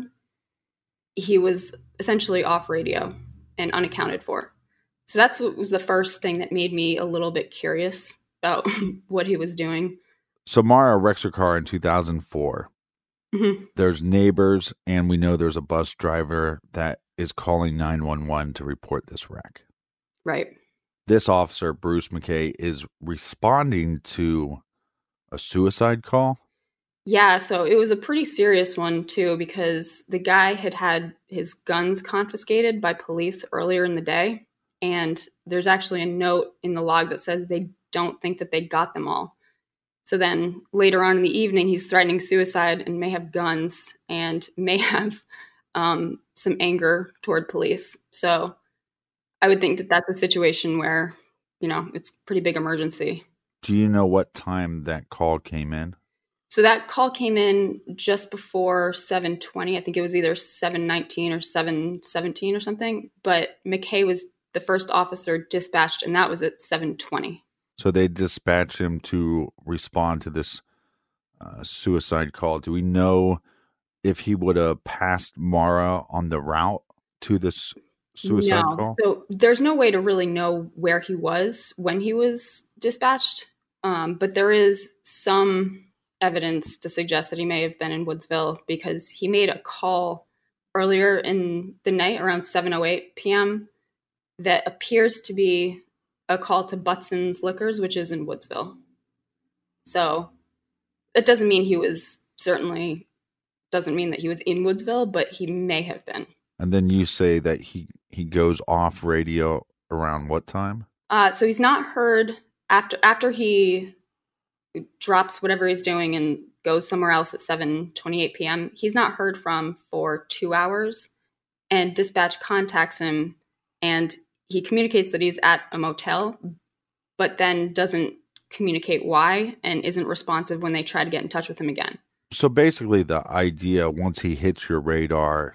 he was essentially off radio and unaccounted for. So that's what was the first thing that made me a little bit curious about what he was doing. So Mara wrecks her car in 2004. Mm-hmm. There's neighbors, and we know there's a bus driver that is calling 911 to report this wreck. Right. This officer, Bruce McKay, is responding to a suicide call. Yeah, so it was a pretty serious one, too, because the guy had his guns confiscated by police earlier in the day. And there's actually a note in the log that says they don't think that they got them all. So then later on in the evening, he's threatening suicide and may have guns and may have some anger toward police. So I would think that that's a situation where, it's a pretty big emergency. Do you know what time that call came in? So that call came in just before 7:20. I think it was either 7:19 or 7:17 or something. But McKay was the first officer dispatched, and that was at 7:20. So they dispatched him to respond to this suicide call. Do we know if he would have passed Mara on the route to this suicide call? So there's no way to really know where he was when he was dispatched. But there is some evidence to suggest that he may have been in Woodsville because he made a call earlier in the night around 7:08 p.m. that appears to be a call to Butson's Liquors, which is in Woodsville. So that doesn't mean doesn't mean that he was in Woodsville, but he may have been. And then you say that he goes off radio around what time? So he's not heard after he drops whatever he's doing and goes somewhere else at 7:28 p.m. He's not heard from for 2 hours, and dispatch contacts him, and he communicates that he's at a motel, but then doesn't communicate why and isn't responsive when they try to get in touch with him again. So basically the idea, once he hits your radar,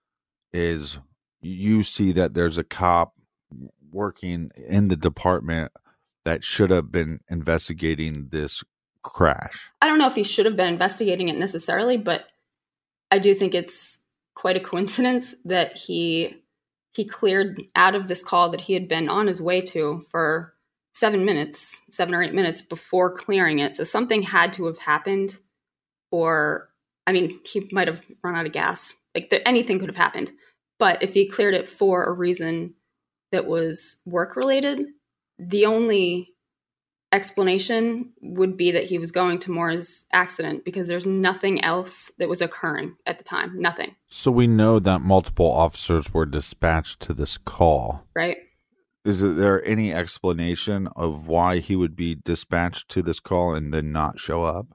is you see that there's a cop working in the department that should have been investigating this crash. I don't know if he should have been investigating it necessarily, but I do think it's quite a coincidence that he cleared out of this call that he had been on his way to for 7 or 8 minutes before clearing it. So something had to have happened, or, he might have run out of gas. Anything could have happened. But if he cleared it for a reason that was work-related, the only explanation would be that he was going to Moore's accident because there's nothing else that was occurring at the time. Nothing. So we know that multiple officers were dispatched to this call. Right. Is there any explanation of why he would be dispatched to this call and then not show up?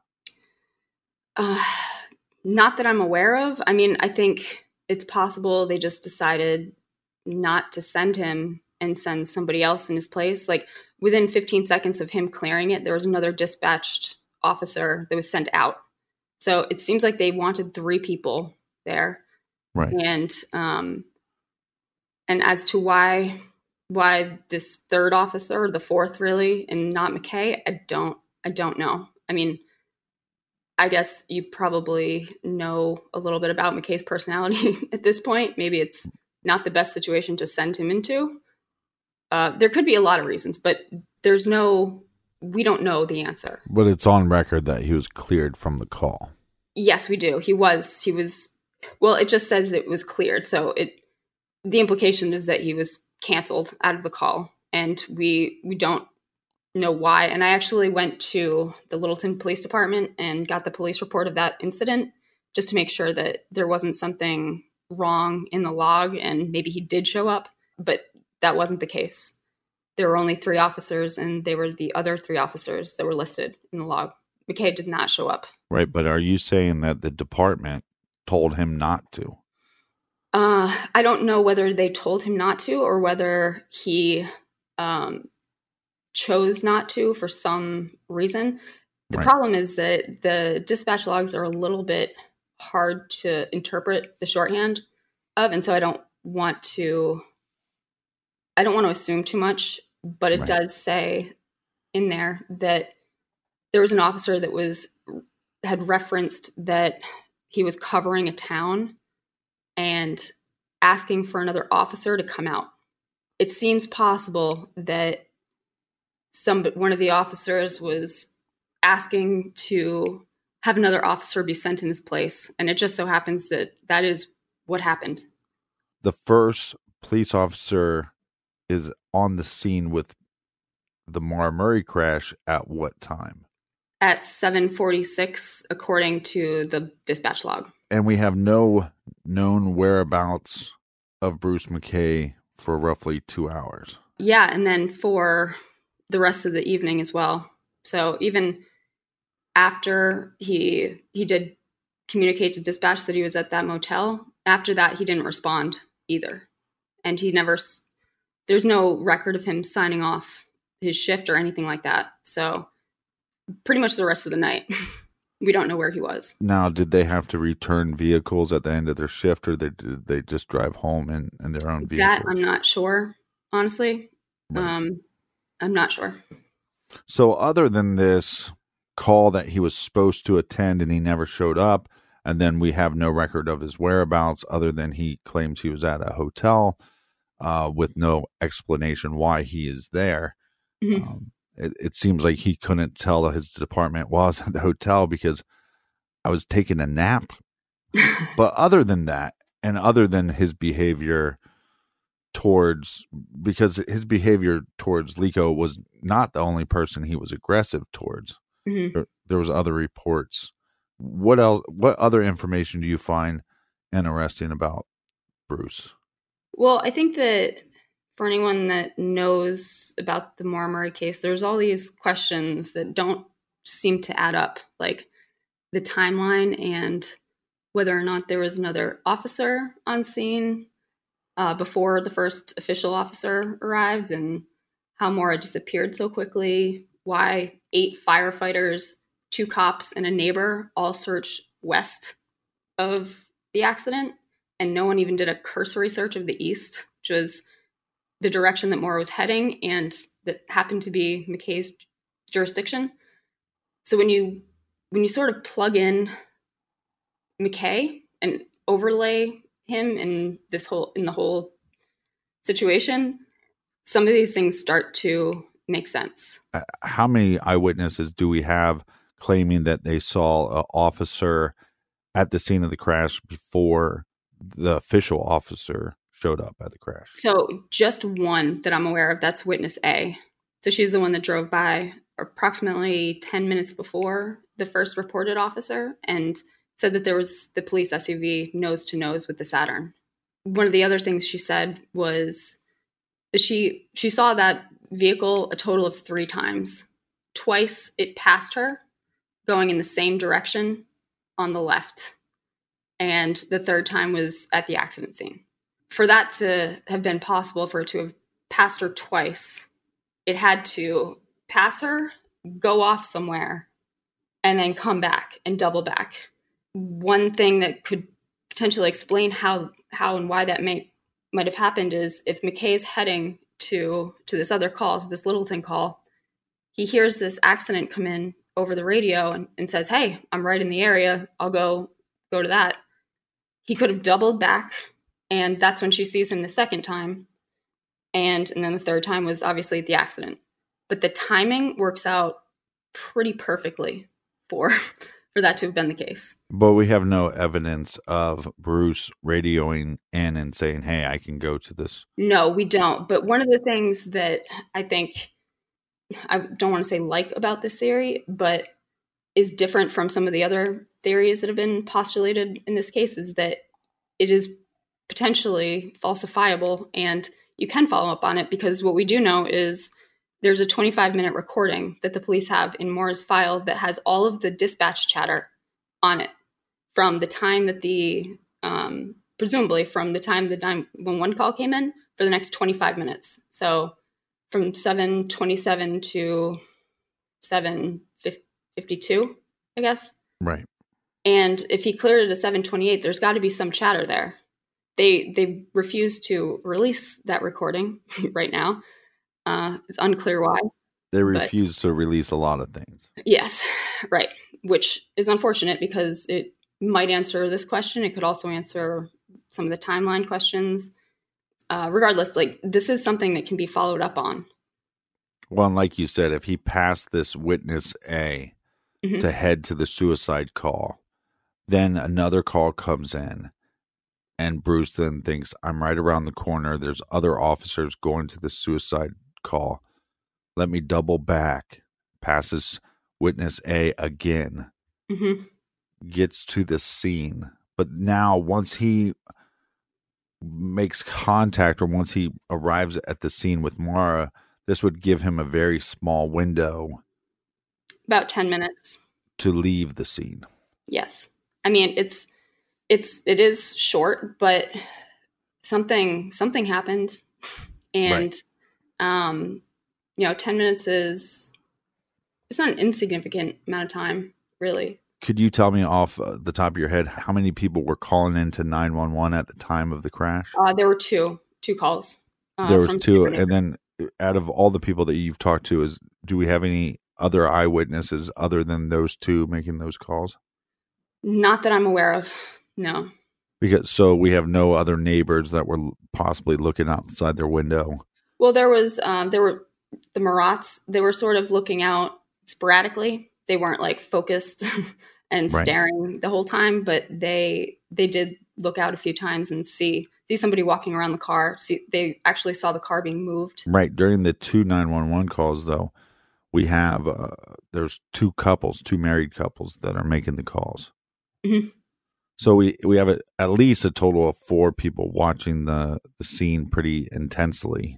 Not that I'm aware of. I think it's possible they just decided not to send him and send somebody else in his place. Within 15 seconds of him clearing it, there was another dispatched officer that was sent out. So it seems like they wanted 3 people there. Right. And as to why this third officer, or the fourth really, and not McKay, I don't know. I guess you probably know a little bit about McKay's personality at this point. Maybe it's not the best situation to send him into. There could be a lot of reasons, but we don't know the answer. But it's on record that he was cleared from the call. Yes, we do. He was, well, it just says it was cleared. So the implication is that he was canceled out of the call, and we don't know why. And I actually went to the Littleton Police Department and got the police report of that incident just to make sure that there wasn't something wrong in the log and maybe he did show up, but that wasn't the case. There were only 3 officers, and they were the other 3 officers that were listed in the log. McKay did not show up. Right, but are you saying that the department told him not to? I don't know whether they told him not to or whether he chose not to for some reason. The Right. problem is that the dispatch logs are a little bit hard to interpret the shorthand of, and so I don't want to assume too much, but it Right. does say in there that there was an officer that had referenced that he was covering a town and asking for another officer to come out. It seems possible that one of the officers was asking to have another officer be sent in his place, and it just so happens that that is what happened. The first police officer is on the scene with the Maura Murray crash at what time? At 7:46, according to the dispatch log. And we have no known whereabouts of Bruce McKay for roughly 2 hours. Yeah, and then for the rest of the evening as well. So even after he did communicate to dispatch that he was at that motel, after that he didn't respond either. And there's no record of him signing off his shift or anything like that. So pretty much the rest of the night, we don't know where he was. Now, did they have to return vehicles at the end of their shift, or did they just drive home in their own vehicles? That I'm not sure, honestly. Right. I'm not sure. So other than this call that he was supposed to attend and he never showed up, and then we have no record of his whereabouts other than he claims he was at a hotel with no explanation why he is there. Mm-hmm. It seems like he couldn't tell his department was at the hotel because I was taking a nap. But other than that, and other than his behavior because his behavior towards Lico was not the only person he was aggressive towards. Mm-hmm. There was other reports. What else? What other information do you find interesting about Bruce? Well, I think that for anyone that knows about the Maura Murray case, there's all these questions that don't seem to add up, like the timeline and whether or not there was another officer on scene before the first official officer arrived, and how Maura disappeared so quickly, why 8 firefighters, 2 cops, and a neighbor all searched west of the accident, and no one even did a cursory search of the east, which was the direction that Maura was heading and that happened to be McKay's jurisdiction. So when you sort of plug in McKay and overlay him in the whole situation, some of these things start to make sense. How many eyewitnesses do we have claiming that they saw an officer at the scene of the crash before the official officer showed up at the crash? So just one that I'm aware of, that's witness A. So she's the one that drove by approximately 10 minutes before the first reported officer and said that there was the police SUV nose to nose with the Saturn. One of the other things she said was she saw that vehicle a total of 3 times. Twice it passed her, going in the same direction on the left. And the third time was at the accident scene. For that to have been possible, for it to have passed her twice, it had to pass her, go off somewhere, and then come back and double back. One thing that could potentially explain how and why that might have happened is if McKay is heading to this other call, to this Littleton call, he hears this accident come in over the radio and says, "Hey, I'm right in the area. I'll go to that." He could have doubled back, and that's when she sees him the second time. And then the third time was obviously the accident. But the timing works out pretty perfectly for that to have been the case. But we have no evidence of Bruce radioing in and saying, "Hey, I can go to this." No, we don't. But one of the things that I think, I don't want to say like about this theory, but is different from some of the other theories that have been postulated in this case, is that it is potentially falsifiable, and you can follow up on it, because what we do know is there's a 25-minute recording that the police have in Maura's file that has all of the dispatch chatter on it from the time that presumably from the time the 911 call came in, for the next 25 minutes. So from 7:27 to 7:52, I guess. Right. And if he cleared it at 7:28, there's got to be some chatter there. They refuse to release that recording right now. It's unclear why. They refuse to release a lot of things. Yes, right. Which is unfortunate because it might answer this question. It could also answer some of the timeline questions. Regardless, like, this is something that can be followed up on. Well, and like you said, if he passed this witness A to head to the suicide call, then another call comes in, and Bruce then thinks, I'm right around the corner. There's other officers going to the suicide call. Let me double back. Passes witness A again. Gets to the scene. But now once he makes contact, or once he arrives at the scene with Maura, this would give him a very small window. About 10 minutes. To leave the scene. Yes. I mean, it is short, but something happened. And, right. 10 minutes it's not an insignificant amount of time, really. Could you tell me off the top of your head how many people were calling into 911 at the time of the crash? There were two calls. There was two. And then out of all the people that you've talked to, do we have any other eyewitnesses other than those two making those calls? Not that I'm aware of. No. So we have no other neighbors that were possibly looking outside their window. Well, there were the Marats. They were sort of looking out sporadically. They weren't like focused and staring the whole time, but they did look out a few times and see somebody walking around the car. They actually saw the car being moved. Right. During the two 911 calls, though, we have there's two married couples that are making the calls. So we have at least a total of 4 people watching the scene pretty intensely.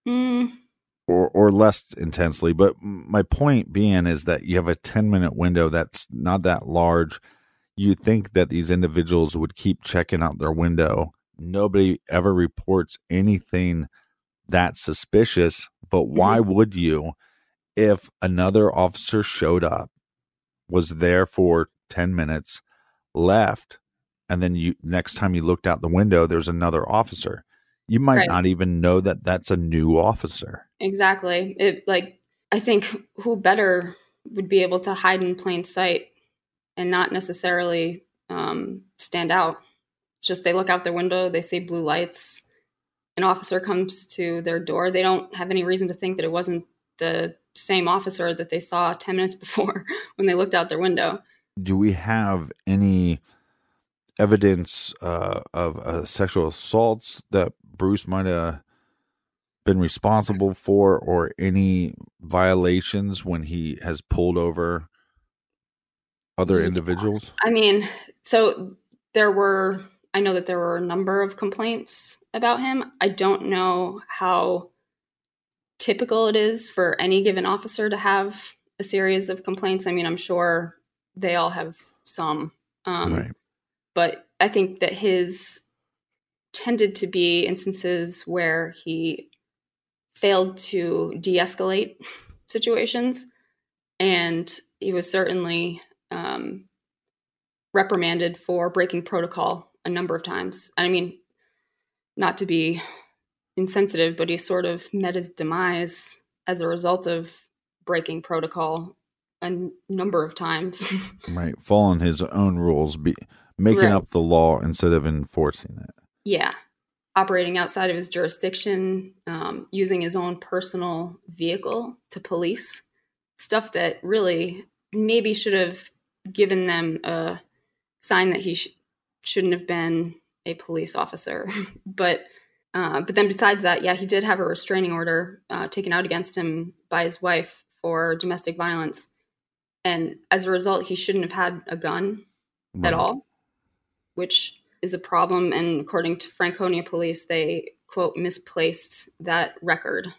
Or less intensely. But my point being is that you have a 10-minute window that's not that large. You'd think that these individuals would keep checking out their window. Nobody ever reports anything that suspicious. But why would you, if another officer showed up, was there for 10 minutes, left, and then next time you looked out the window, there's another officer? You might not even know that that's a new officer. Exactly. I think who better would be able to hide in plain sight and not necessarily stand out. It's just they look out their window, they see blue lights, an officer comes to their door. They don't have any reason to think that it wasn't the same officer that they saw 10 minutes before when they looked out their window. Do we have any evidence of sexual assaults that Bruce might have been responsible for, or any violations when he has pulled over other individuals? I mean, so I know that there were a number of complaints about him. I don't know how typical it is for any given officer to have a series of complaints. I mean, I'm sure they all have some. But I think that his tended to be instances where he failed to de-escalate situations, and he was certainly reprimanded for breaking protocol a number of times. I mean, not to be insensitive, but he sort of met his demise as a result of breaking protocol a number of times. Following his own rules, making up the law instead of enforcing it. Yeah. Operating outside of his jurisdiction, using his own personal vehicle to police, stuff that really maybe should have given them a sign that he shouldn't have been a police officer. But then besides that, yeah, he did have a restraining order taken out against him by his wife for domestic violence. And as a result, he shouldn't have had a gun at all, which is a problem. And according to Franconia police, they, quote, misplaced that record.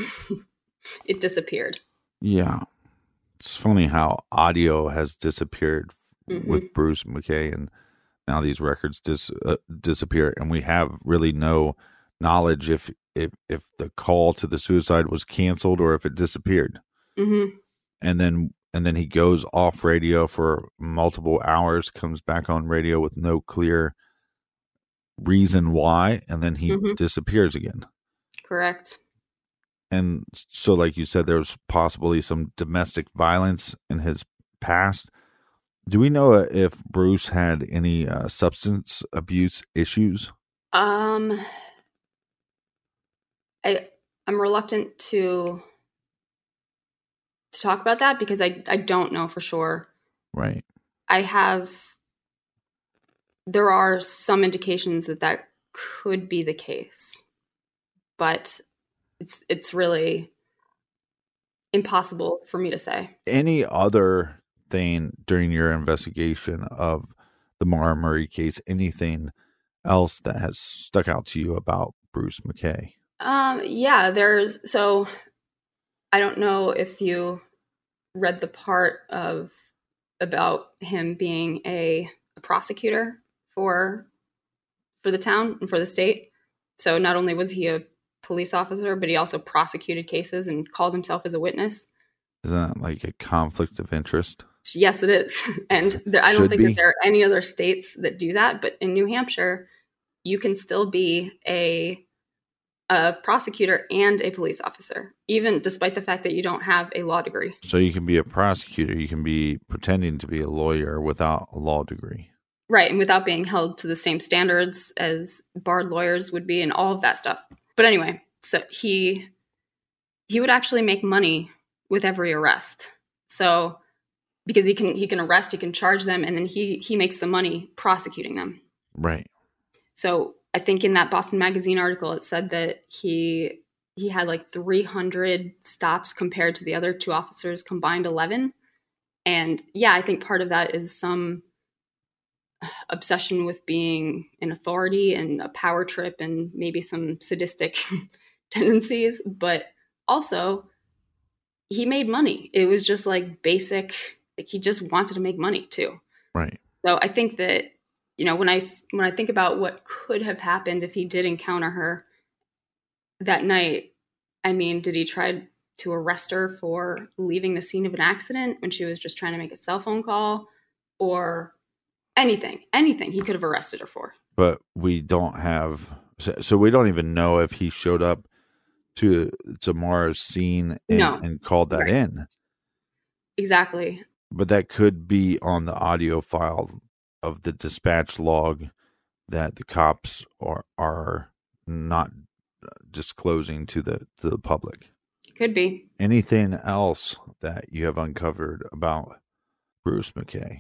It disappeared. Yeah. It's funny how audio has disappeared with Bruce McKay, and now these records disappear, and we have really no knowledge if if the call to the suicide was canceled or if it disappeared. Mm-hmm. And then he goes off radio for multiple hours, comes back on radio with no clear reason why, and then he disappears again. Correct. And so, like you said, there was possibly some domestic violence in his past. Do we know if Bruce had any substance abuse issues? I'm reluctant to talk about that because I don't know for sure. Right. There are some indications that could be the case, but it's really impossible for me to say. Any other thing during your investigation of the Maura Murray case, anything else that has stuck out to you about Bruce McKay? Yeah, so I don't know if you read the part about him being a prosecutor for the town and for the state. So not only was he a police officer, but he also prosecuted cases and called himself as a witness. Isn't that like a conflict of interest? Yes, it is. And I don't think that there are any other states that do that. But in New Hampshire, you can still be a prosecutor and a police officer, even despite the fact that you don't have a law degree. So you can be a prosecutor. You can be pretending to be a lawyer without a law degree. Right. And without being held to the same standards as barred lawyers would be and all of that stuff. But anyway, so he would actually make money with every arrest. So because he can arrest, he can charge them, and then he makes the money prosecuting them. Right. So I think in that Boston Magazine article, it said that he had like 300 stops compared to the other two officers combined 11. And yeah, I think part of that is some obsession with being an authority and a power trip and maybe some sadistic tendencies, but also he made money. It was just like basic, like he just wanted to make money too. Right. So I think that, you know, when I think about what could have happened if he did encounter her that night, I mean, did he try to arrest her for leaving the scene of an accident when she was just trying to make a cell phone call, or anything he could have arrested her for? But we don't have, so we don't even know if he showed up to Maura's scene and called that in. Exactly. But that could be on the audio file of the dispatch log that the cops are not disclosing to the public. Could be. Anything else that you have uncovered about Bruce McKay?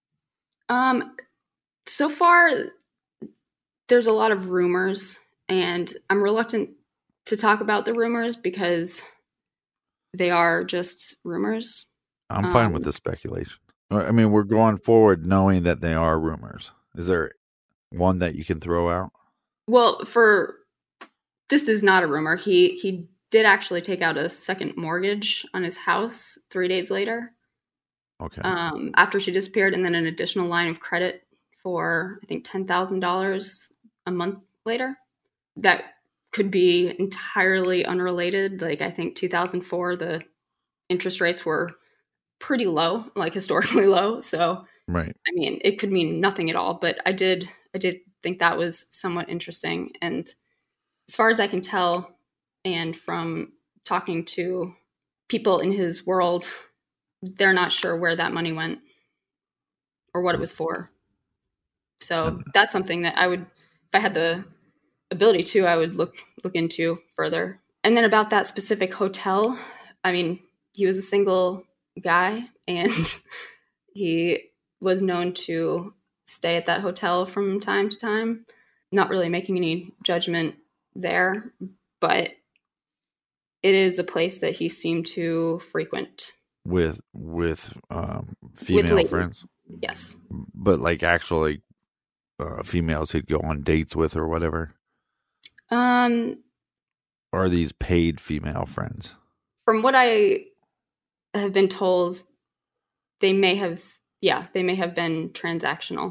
So far, there's a lot of rumors, and I'm reluctant to talk about the rumors because they are just rumors. I'm fine with the speculation. I mean, we're going forward knowing that they are rumors. Is there one that you can throw out? Well, this is not a rumor. He did actually take out a second mortgage on his house 3 days later. Okay. After she disappeared, and then an additional line of credit for, I think, $10,000 a month later. That could be entirely unrelated. Like, I think 2004, the interest rates were pretty low, like historically low. So, right. I mean, it could mean nothing at all. But I did think that was somewhat interesting. And as far as I can tell, and from talking to people in his world, they're not sure where that money went or what it was for. So that's something that I would, if I had the ability to, I would look into further. And then about that specific hotel, I mean, he was a single guy, and he was known to stay at that hotel from time to time. Not really making any judgment there, but it is a place that he seemed to frequent with female friends. Yes, but like actually females he'd go on dates with or whatever. Or are these paid female friends? From what I have been told, they may have been transactional.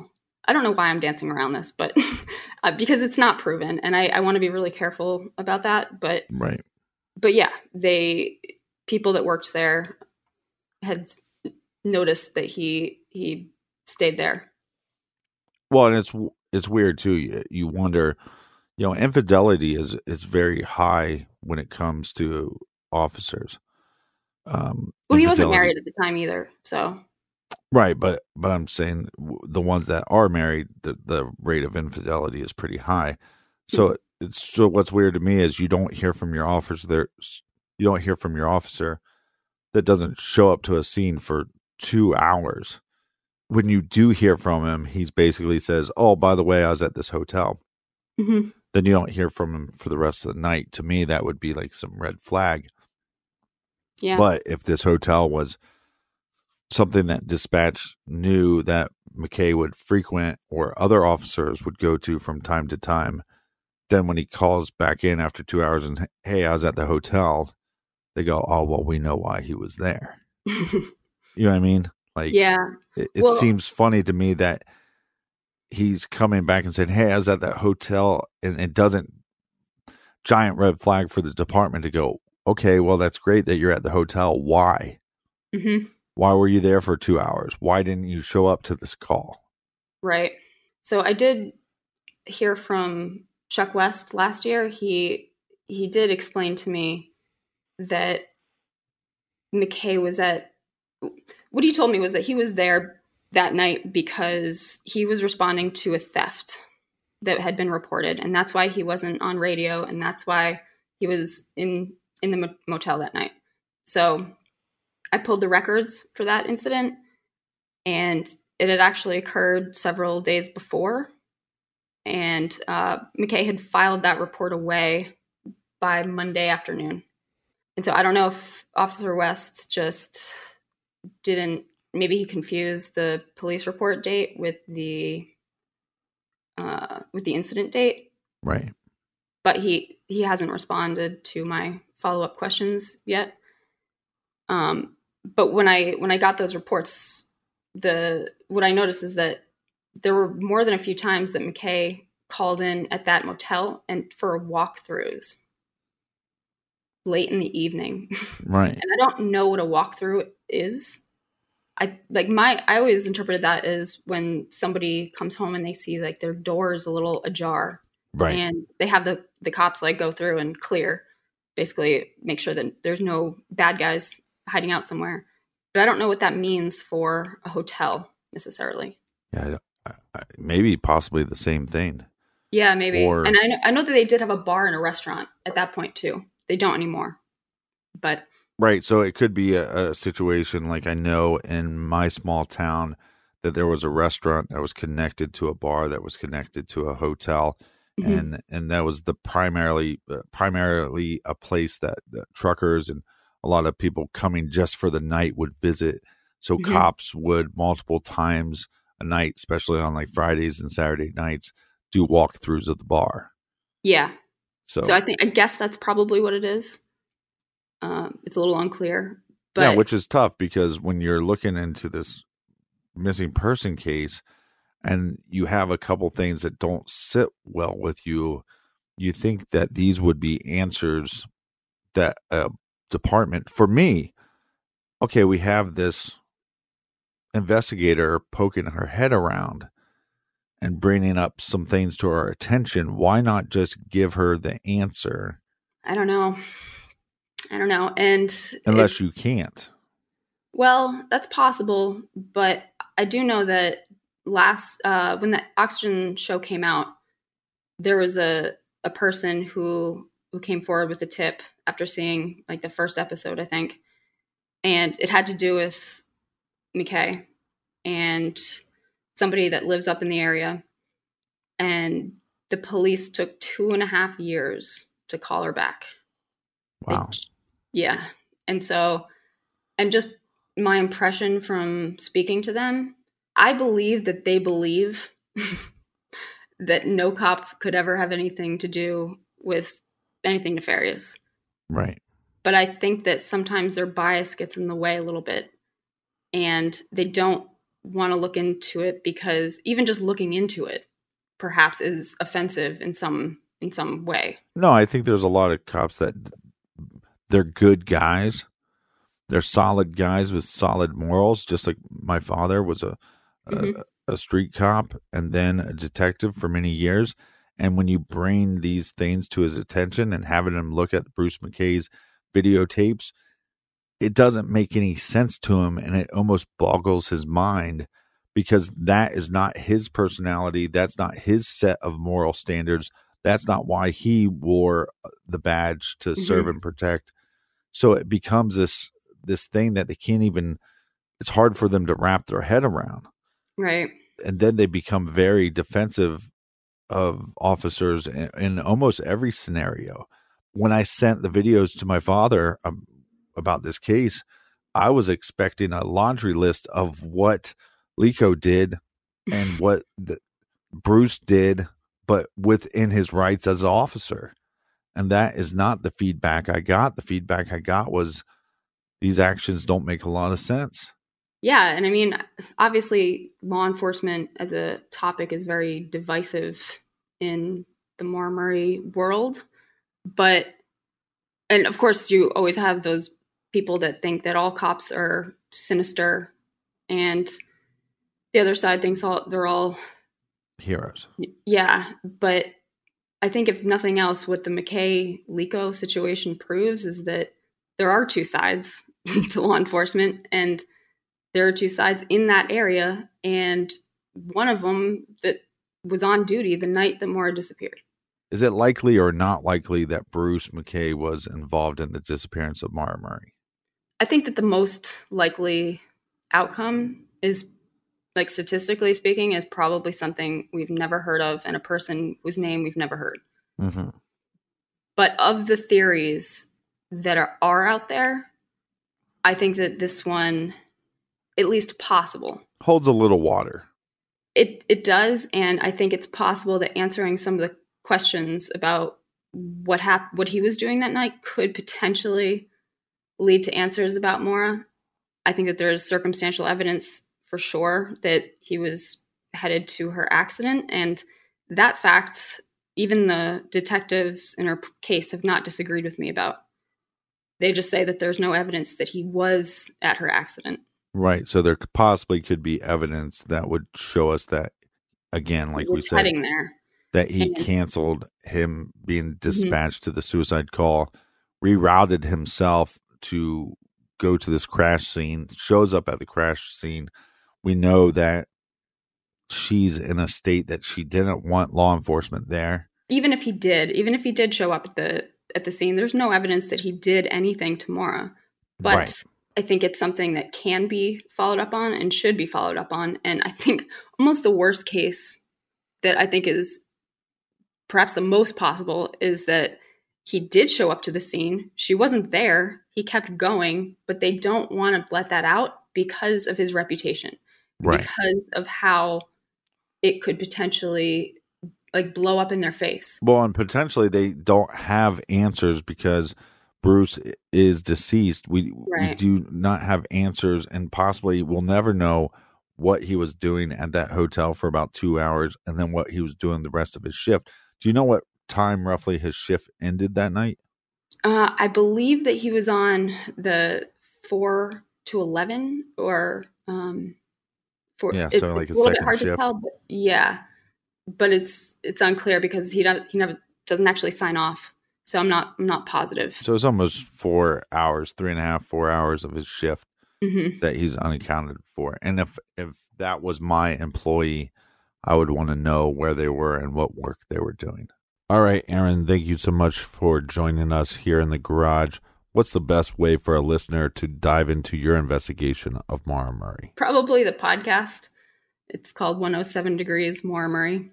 I don't know why I'm dancing around this, but because it's not proven, and I want to be really careful about that. But Right. yeah, people that worked there had noticed that he stayed there. Well, and it's weird too. You wonder, infidelity is very high when it comes to officers. Well, he wasn't Infidelity- married at the time either, so Right, but I'm saying the ones that are married, the rate of infidelity is pretty high. So so what's weird to me is you don't hear from your officer that doesn't show up to a scene for 2 hours. When you do hear from him, he's basically says, "Oh, by the way, I was at this hotel." Mhm. Then you don't hear from him for the rest of the night. To me, that would be like some red flag. yeah. But if this hotel was something that dispatch knew that McKay would frequent or other officers would go to from time to time, then when he calls back in after 2 hours and, "Hey, I was at the hotel," they go, "Oh, well, we know why he was there." You know what I mean? Like, Yeah. it Well- seems funny to me that he's coming back and saying, "Hey, I was at that hotel," and it doesn't, giant red flag for the department to go, "Okay, well, that's great that you're at the hotel. Why? Mhm. Why were you there for 2 hours? Why didn't you show up to this call?" Right. So I did hear from Chuck West last year. He did explain to me that McKay was what he told me was that he was there that night because he was responding to a theft that had been reported, and that's why he wasn't on radio, and that's why he was in the motel that night. So I pulled the records for that incident, and it had actually occurred several days before, and McKay had filed that report away by Monday afternoon. And so I don't know if Officer West just didn't, maybe he confused the police report date with the incident date, Right. but he hasn't responded to my follow-up questions yet. But when I got those reports, what I noticed is that there were more than a few times that McKay called in at that motel and for walkthroughs late in the evening. Right. And I don't know what a walkthrough is. I always interpreted that as when somebody comes home and they see like their door is a little ajar, Right. and they have the cops like go through and clear, basically make sure that there's no bad guys hiding out somewhere. But I don't know what that means for a hotel necessarily. Yeah. Maybe possibly the same thing. Yeah, maybe. Or- And I know that they did have a bar and a restaurant at that point too. They don't anymore. But Right. So it could be a situation like I know in my small town that there was a restaurant that was connected to a bar that was connected to a hotel. Mhm. And that was the primarily a place that truckers and a lot of people coming just for the night would visit. So Mhm. cops would multiple times a night, especially on like Fridays and Saturday nights, do walkthroughs of the bar. yeah. So, So I guess that's probably what it is. It's a little unclear. But yeah, which is tough because when you're looking into this missing person case and you have a couple things that don't sit well with you, you think that these would be answers that a department, for me, okay, we have this investigator poking her head around and bringing up some things to our attention. Why not just give her the answer? I don't know. And Unless you can't. well, that's possible, but I do know that when the Oxygen show came out, there was a person who came forward with a tip after seeing like the first episode, I think. And it had to do with McKay and somebody that lives up in the area. And the police took 2.5 years to call her back. Wow. Yeah. And just my impression from speaking to them, I believe that they believe that no cop could ever have anything to do with anything nefarious. Right. But I think that sometimes their bias gets in the way a little bit, and they don't want to look into it, because even just looking into it perhaps is offensive in some way. No, I think there's a lot of cops that they're good guys. They're solid guys with solid morals, just like my father was a street cop and then a detective for many years. And when you bring these things to his attention and having him look at Bruce McKay's videotapes, it doesn't make any sense to him, and it almost boggles his mind, because that is not his personality. That's not his set of moral standards. That's not why he wore the badge to serve and protect. So it becomes this thing that they can't even, it's hard for them to wrap their head around. Right. And then they become very defensive of officers in almost every scenario. When I sent the videos to my father about this case, I was expecting a laundry list of what Lico did and what Bruce did, but within his rights as an officer. And that is not the feedback I got. The feedback I got was these actions don't make a lot of sense. Yeah. And I mean, obviously, law enforcement as a topic is very divisive in the Maura Murray world. And of course, you always have those people that think that all cops are sinister, and the other side thinks they're all heroes. Yeah. But I think if nothing else, what the McKay-Lico situation proves is that there are two sides to law enforcement, and there are two sides in that area, and one of them that was on duty the night that Maura disappeared. Is it likely or not likely that Bruce McKay was involved in the disappearance of Maura Murray? I think that the most likely outcome is, like, statistically speaking, is probably something we've never heard of and a person whose name we've never heard. Mm-hmm. But of the theories that are out there, I think that this one, at least possible, holds a little water. It does, and I think it's possible that answering some of the questions about what he was doing that night could potentially lead to answers about Maura. I think that there is circumstantial evidence for sure that he was headed to her accident, and that fact, even the detectives in her case have not disagreed with me about. They just say that there's no evidence that he was at her accident. Right. So there possibly could be evidence that would show us that, again, like we said, heading there, that he canceled him being dispatched to the suicide call, rerouted himself to go to this crash scene, shows up at the crash scene. We know that she's in a state that she didn't want law enforcement there. Even if he did show up at the scene, there's no evidence that he did anything to Maura. But right. I think it's something that can be followed up on and should be followed up on. And I think almost the worst case that I think is perhaps the most possible is that he did show up to the scene. She wasn't there. He kept going, but they don't want to let that out because of his reputation, right? Because of how it could potentially blow up in their face. Well, and potentially they don't have answers because Bruce is deceased. We do not have answers, and possibly we'll never know what he was doing at that hotel for about 2 hours and then what he was doing the rest of his shift. Do you know what time roughly his shift ended that night? I believe that he was on the 4 to 11 or it's a little bit hard to tell, but but it's unclear because he never doesn't actually sign off. So I'm not positive. So it's almost 4 hours, 3.5, 4 hours of his shift that he's unaccounted for. And if that was my employee, I would want to know where they were and what work they were doing. All right, Aaron, thank you so much for joining us here in the garage. What's the best way for a listener to dive into your investigation of Maura Murray? Probably the podcast. It's called 107 Degrees Maura Murray.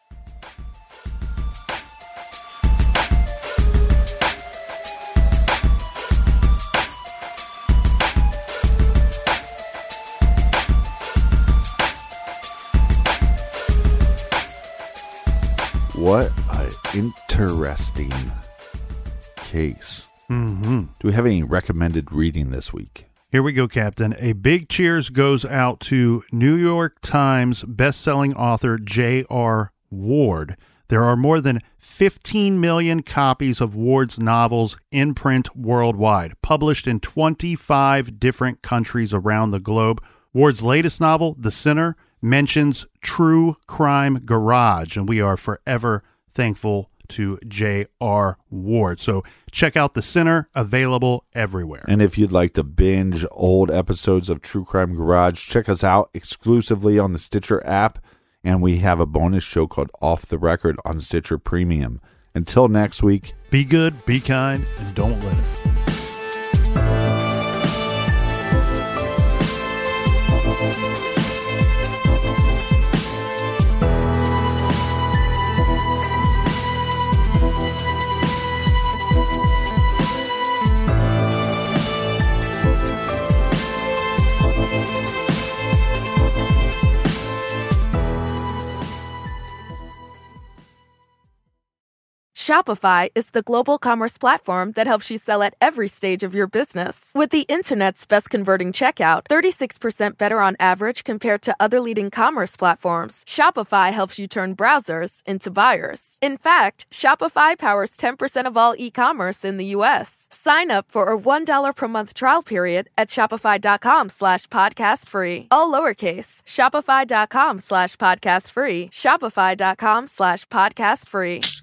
What an interesting case. Mm-hmm. Do we have any recommended reading this week? Here we go, Captain. A big cheers goes out to New York Times bestselling author J.R. Ward. There are more than 15 million copies of Ward's novels in print worldwide, published in 25 different countries around the globe. Ward's latest novel, The Sinner, mentions True Crime Garage, and we are forever thankful to J.R. Ward. So check out The Sinner, available everywhere. And if you'd like to binge old episodes of True Crime Garage, check us out exclusively on the Stitcher app, and we have a bonus show called Off the Record on Stitcher Premium. Until next week, be good, be kind, and don't litter. Shopify is the global commerce platform that helps you sell at every stage of your business. With the internet's best converting checkout, 36% better on average compared to other leading commerce platforms, Shopify helps you turn browsers into buyers. In fact, Shopify powers 10% of all e-commerce in the U.S. Sign up for a $1 per month trial period at shopify.com/podcastfree. All lowercase, shopify.com/podcastfree, shopify.com/podcastfree.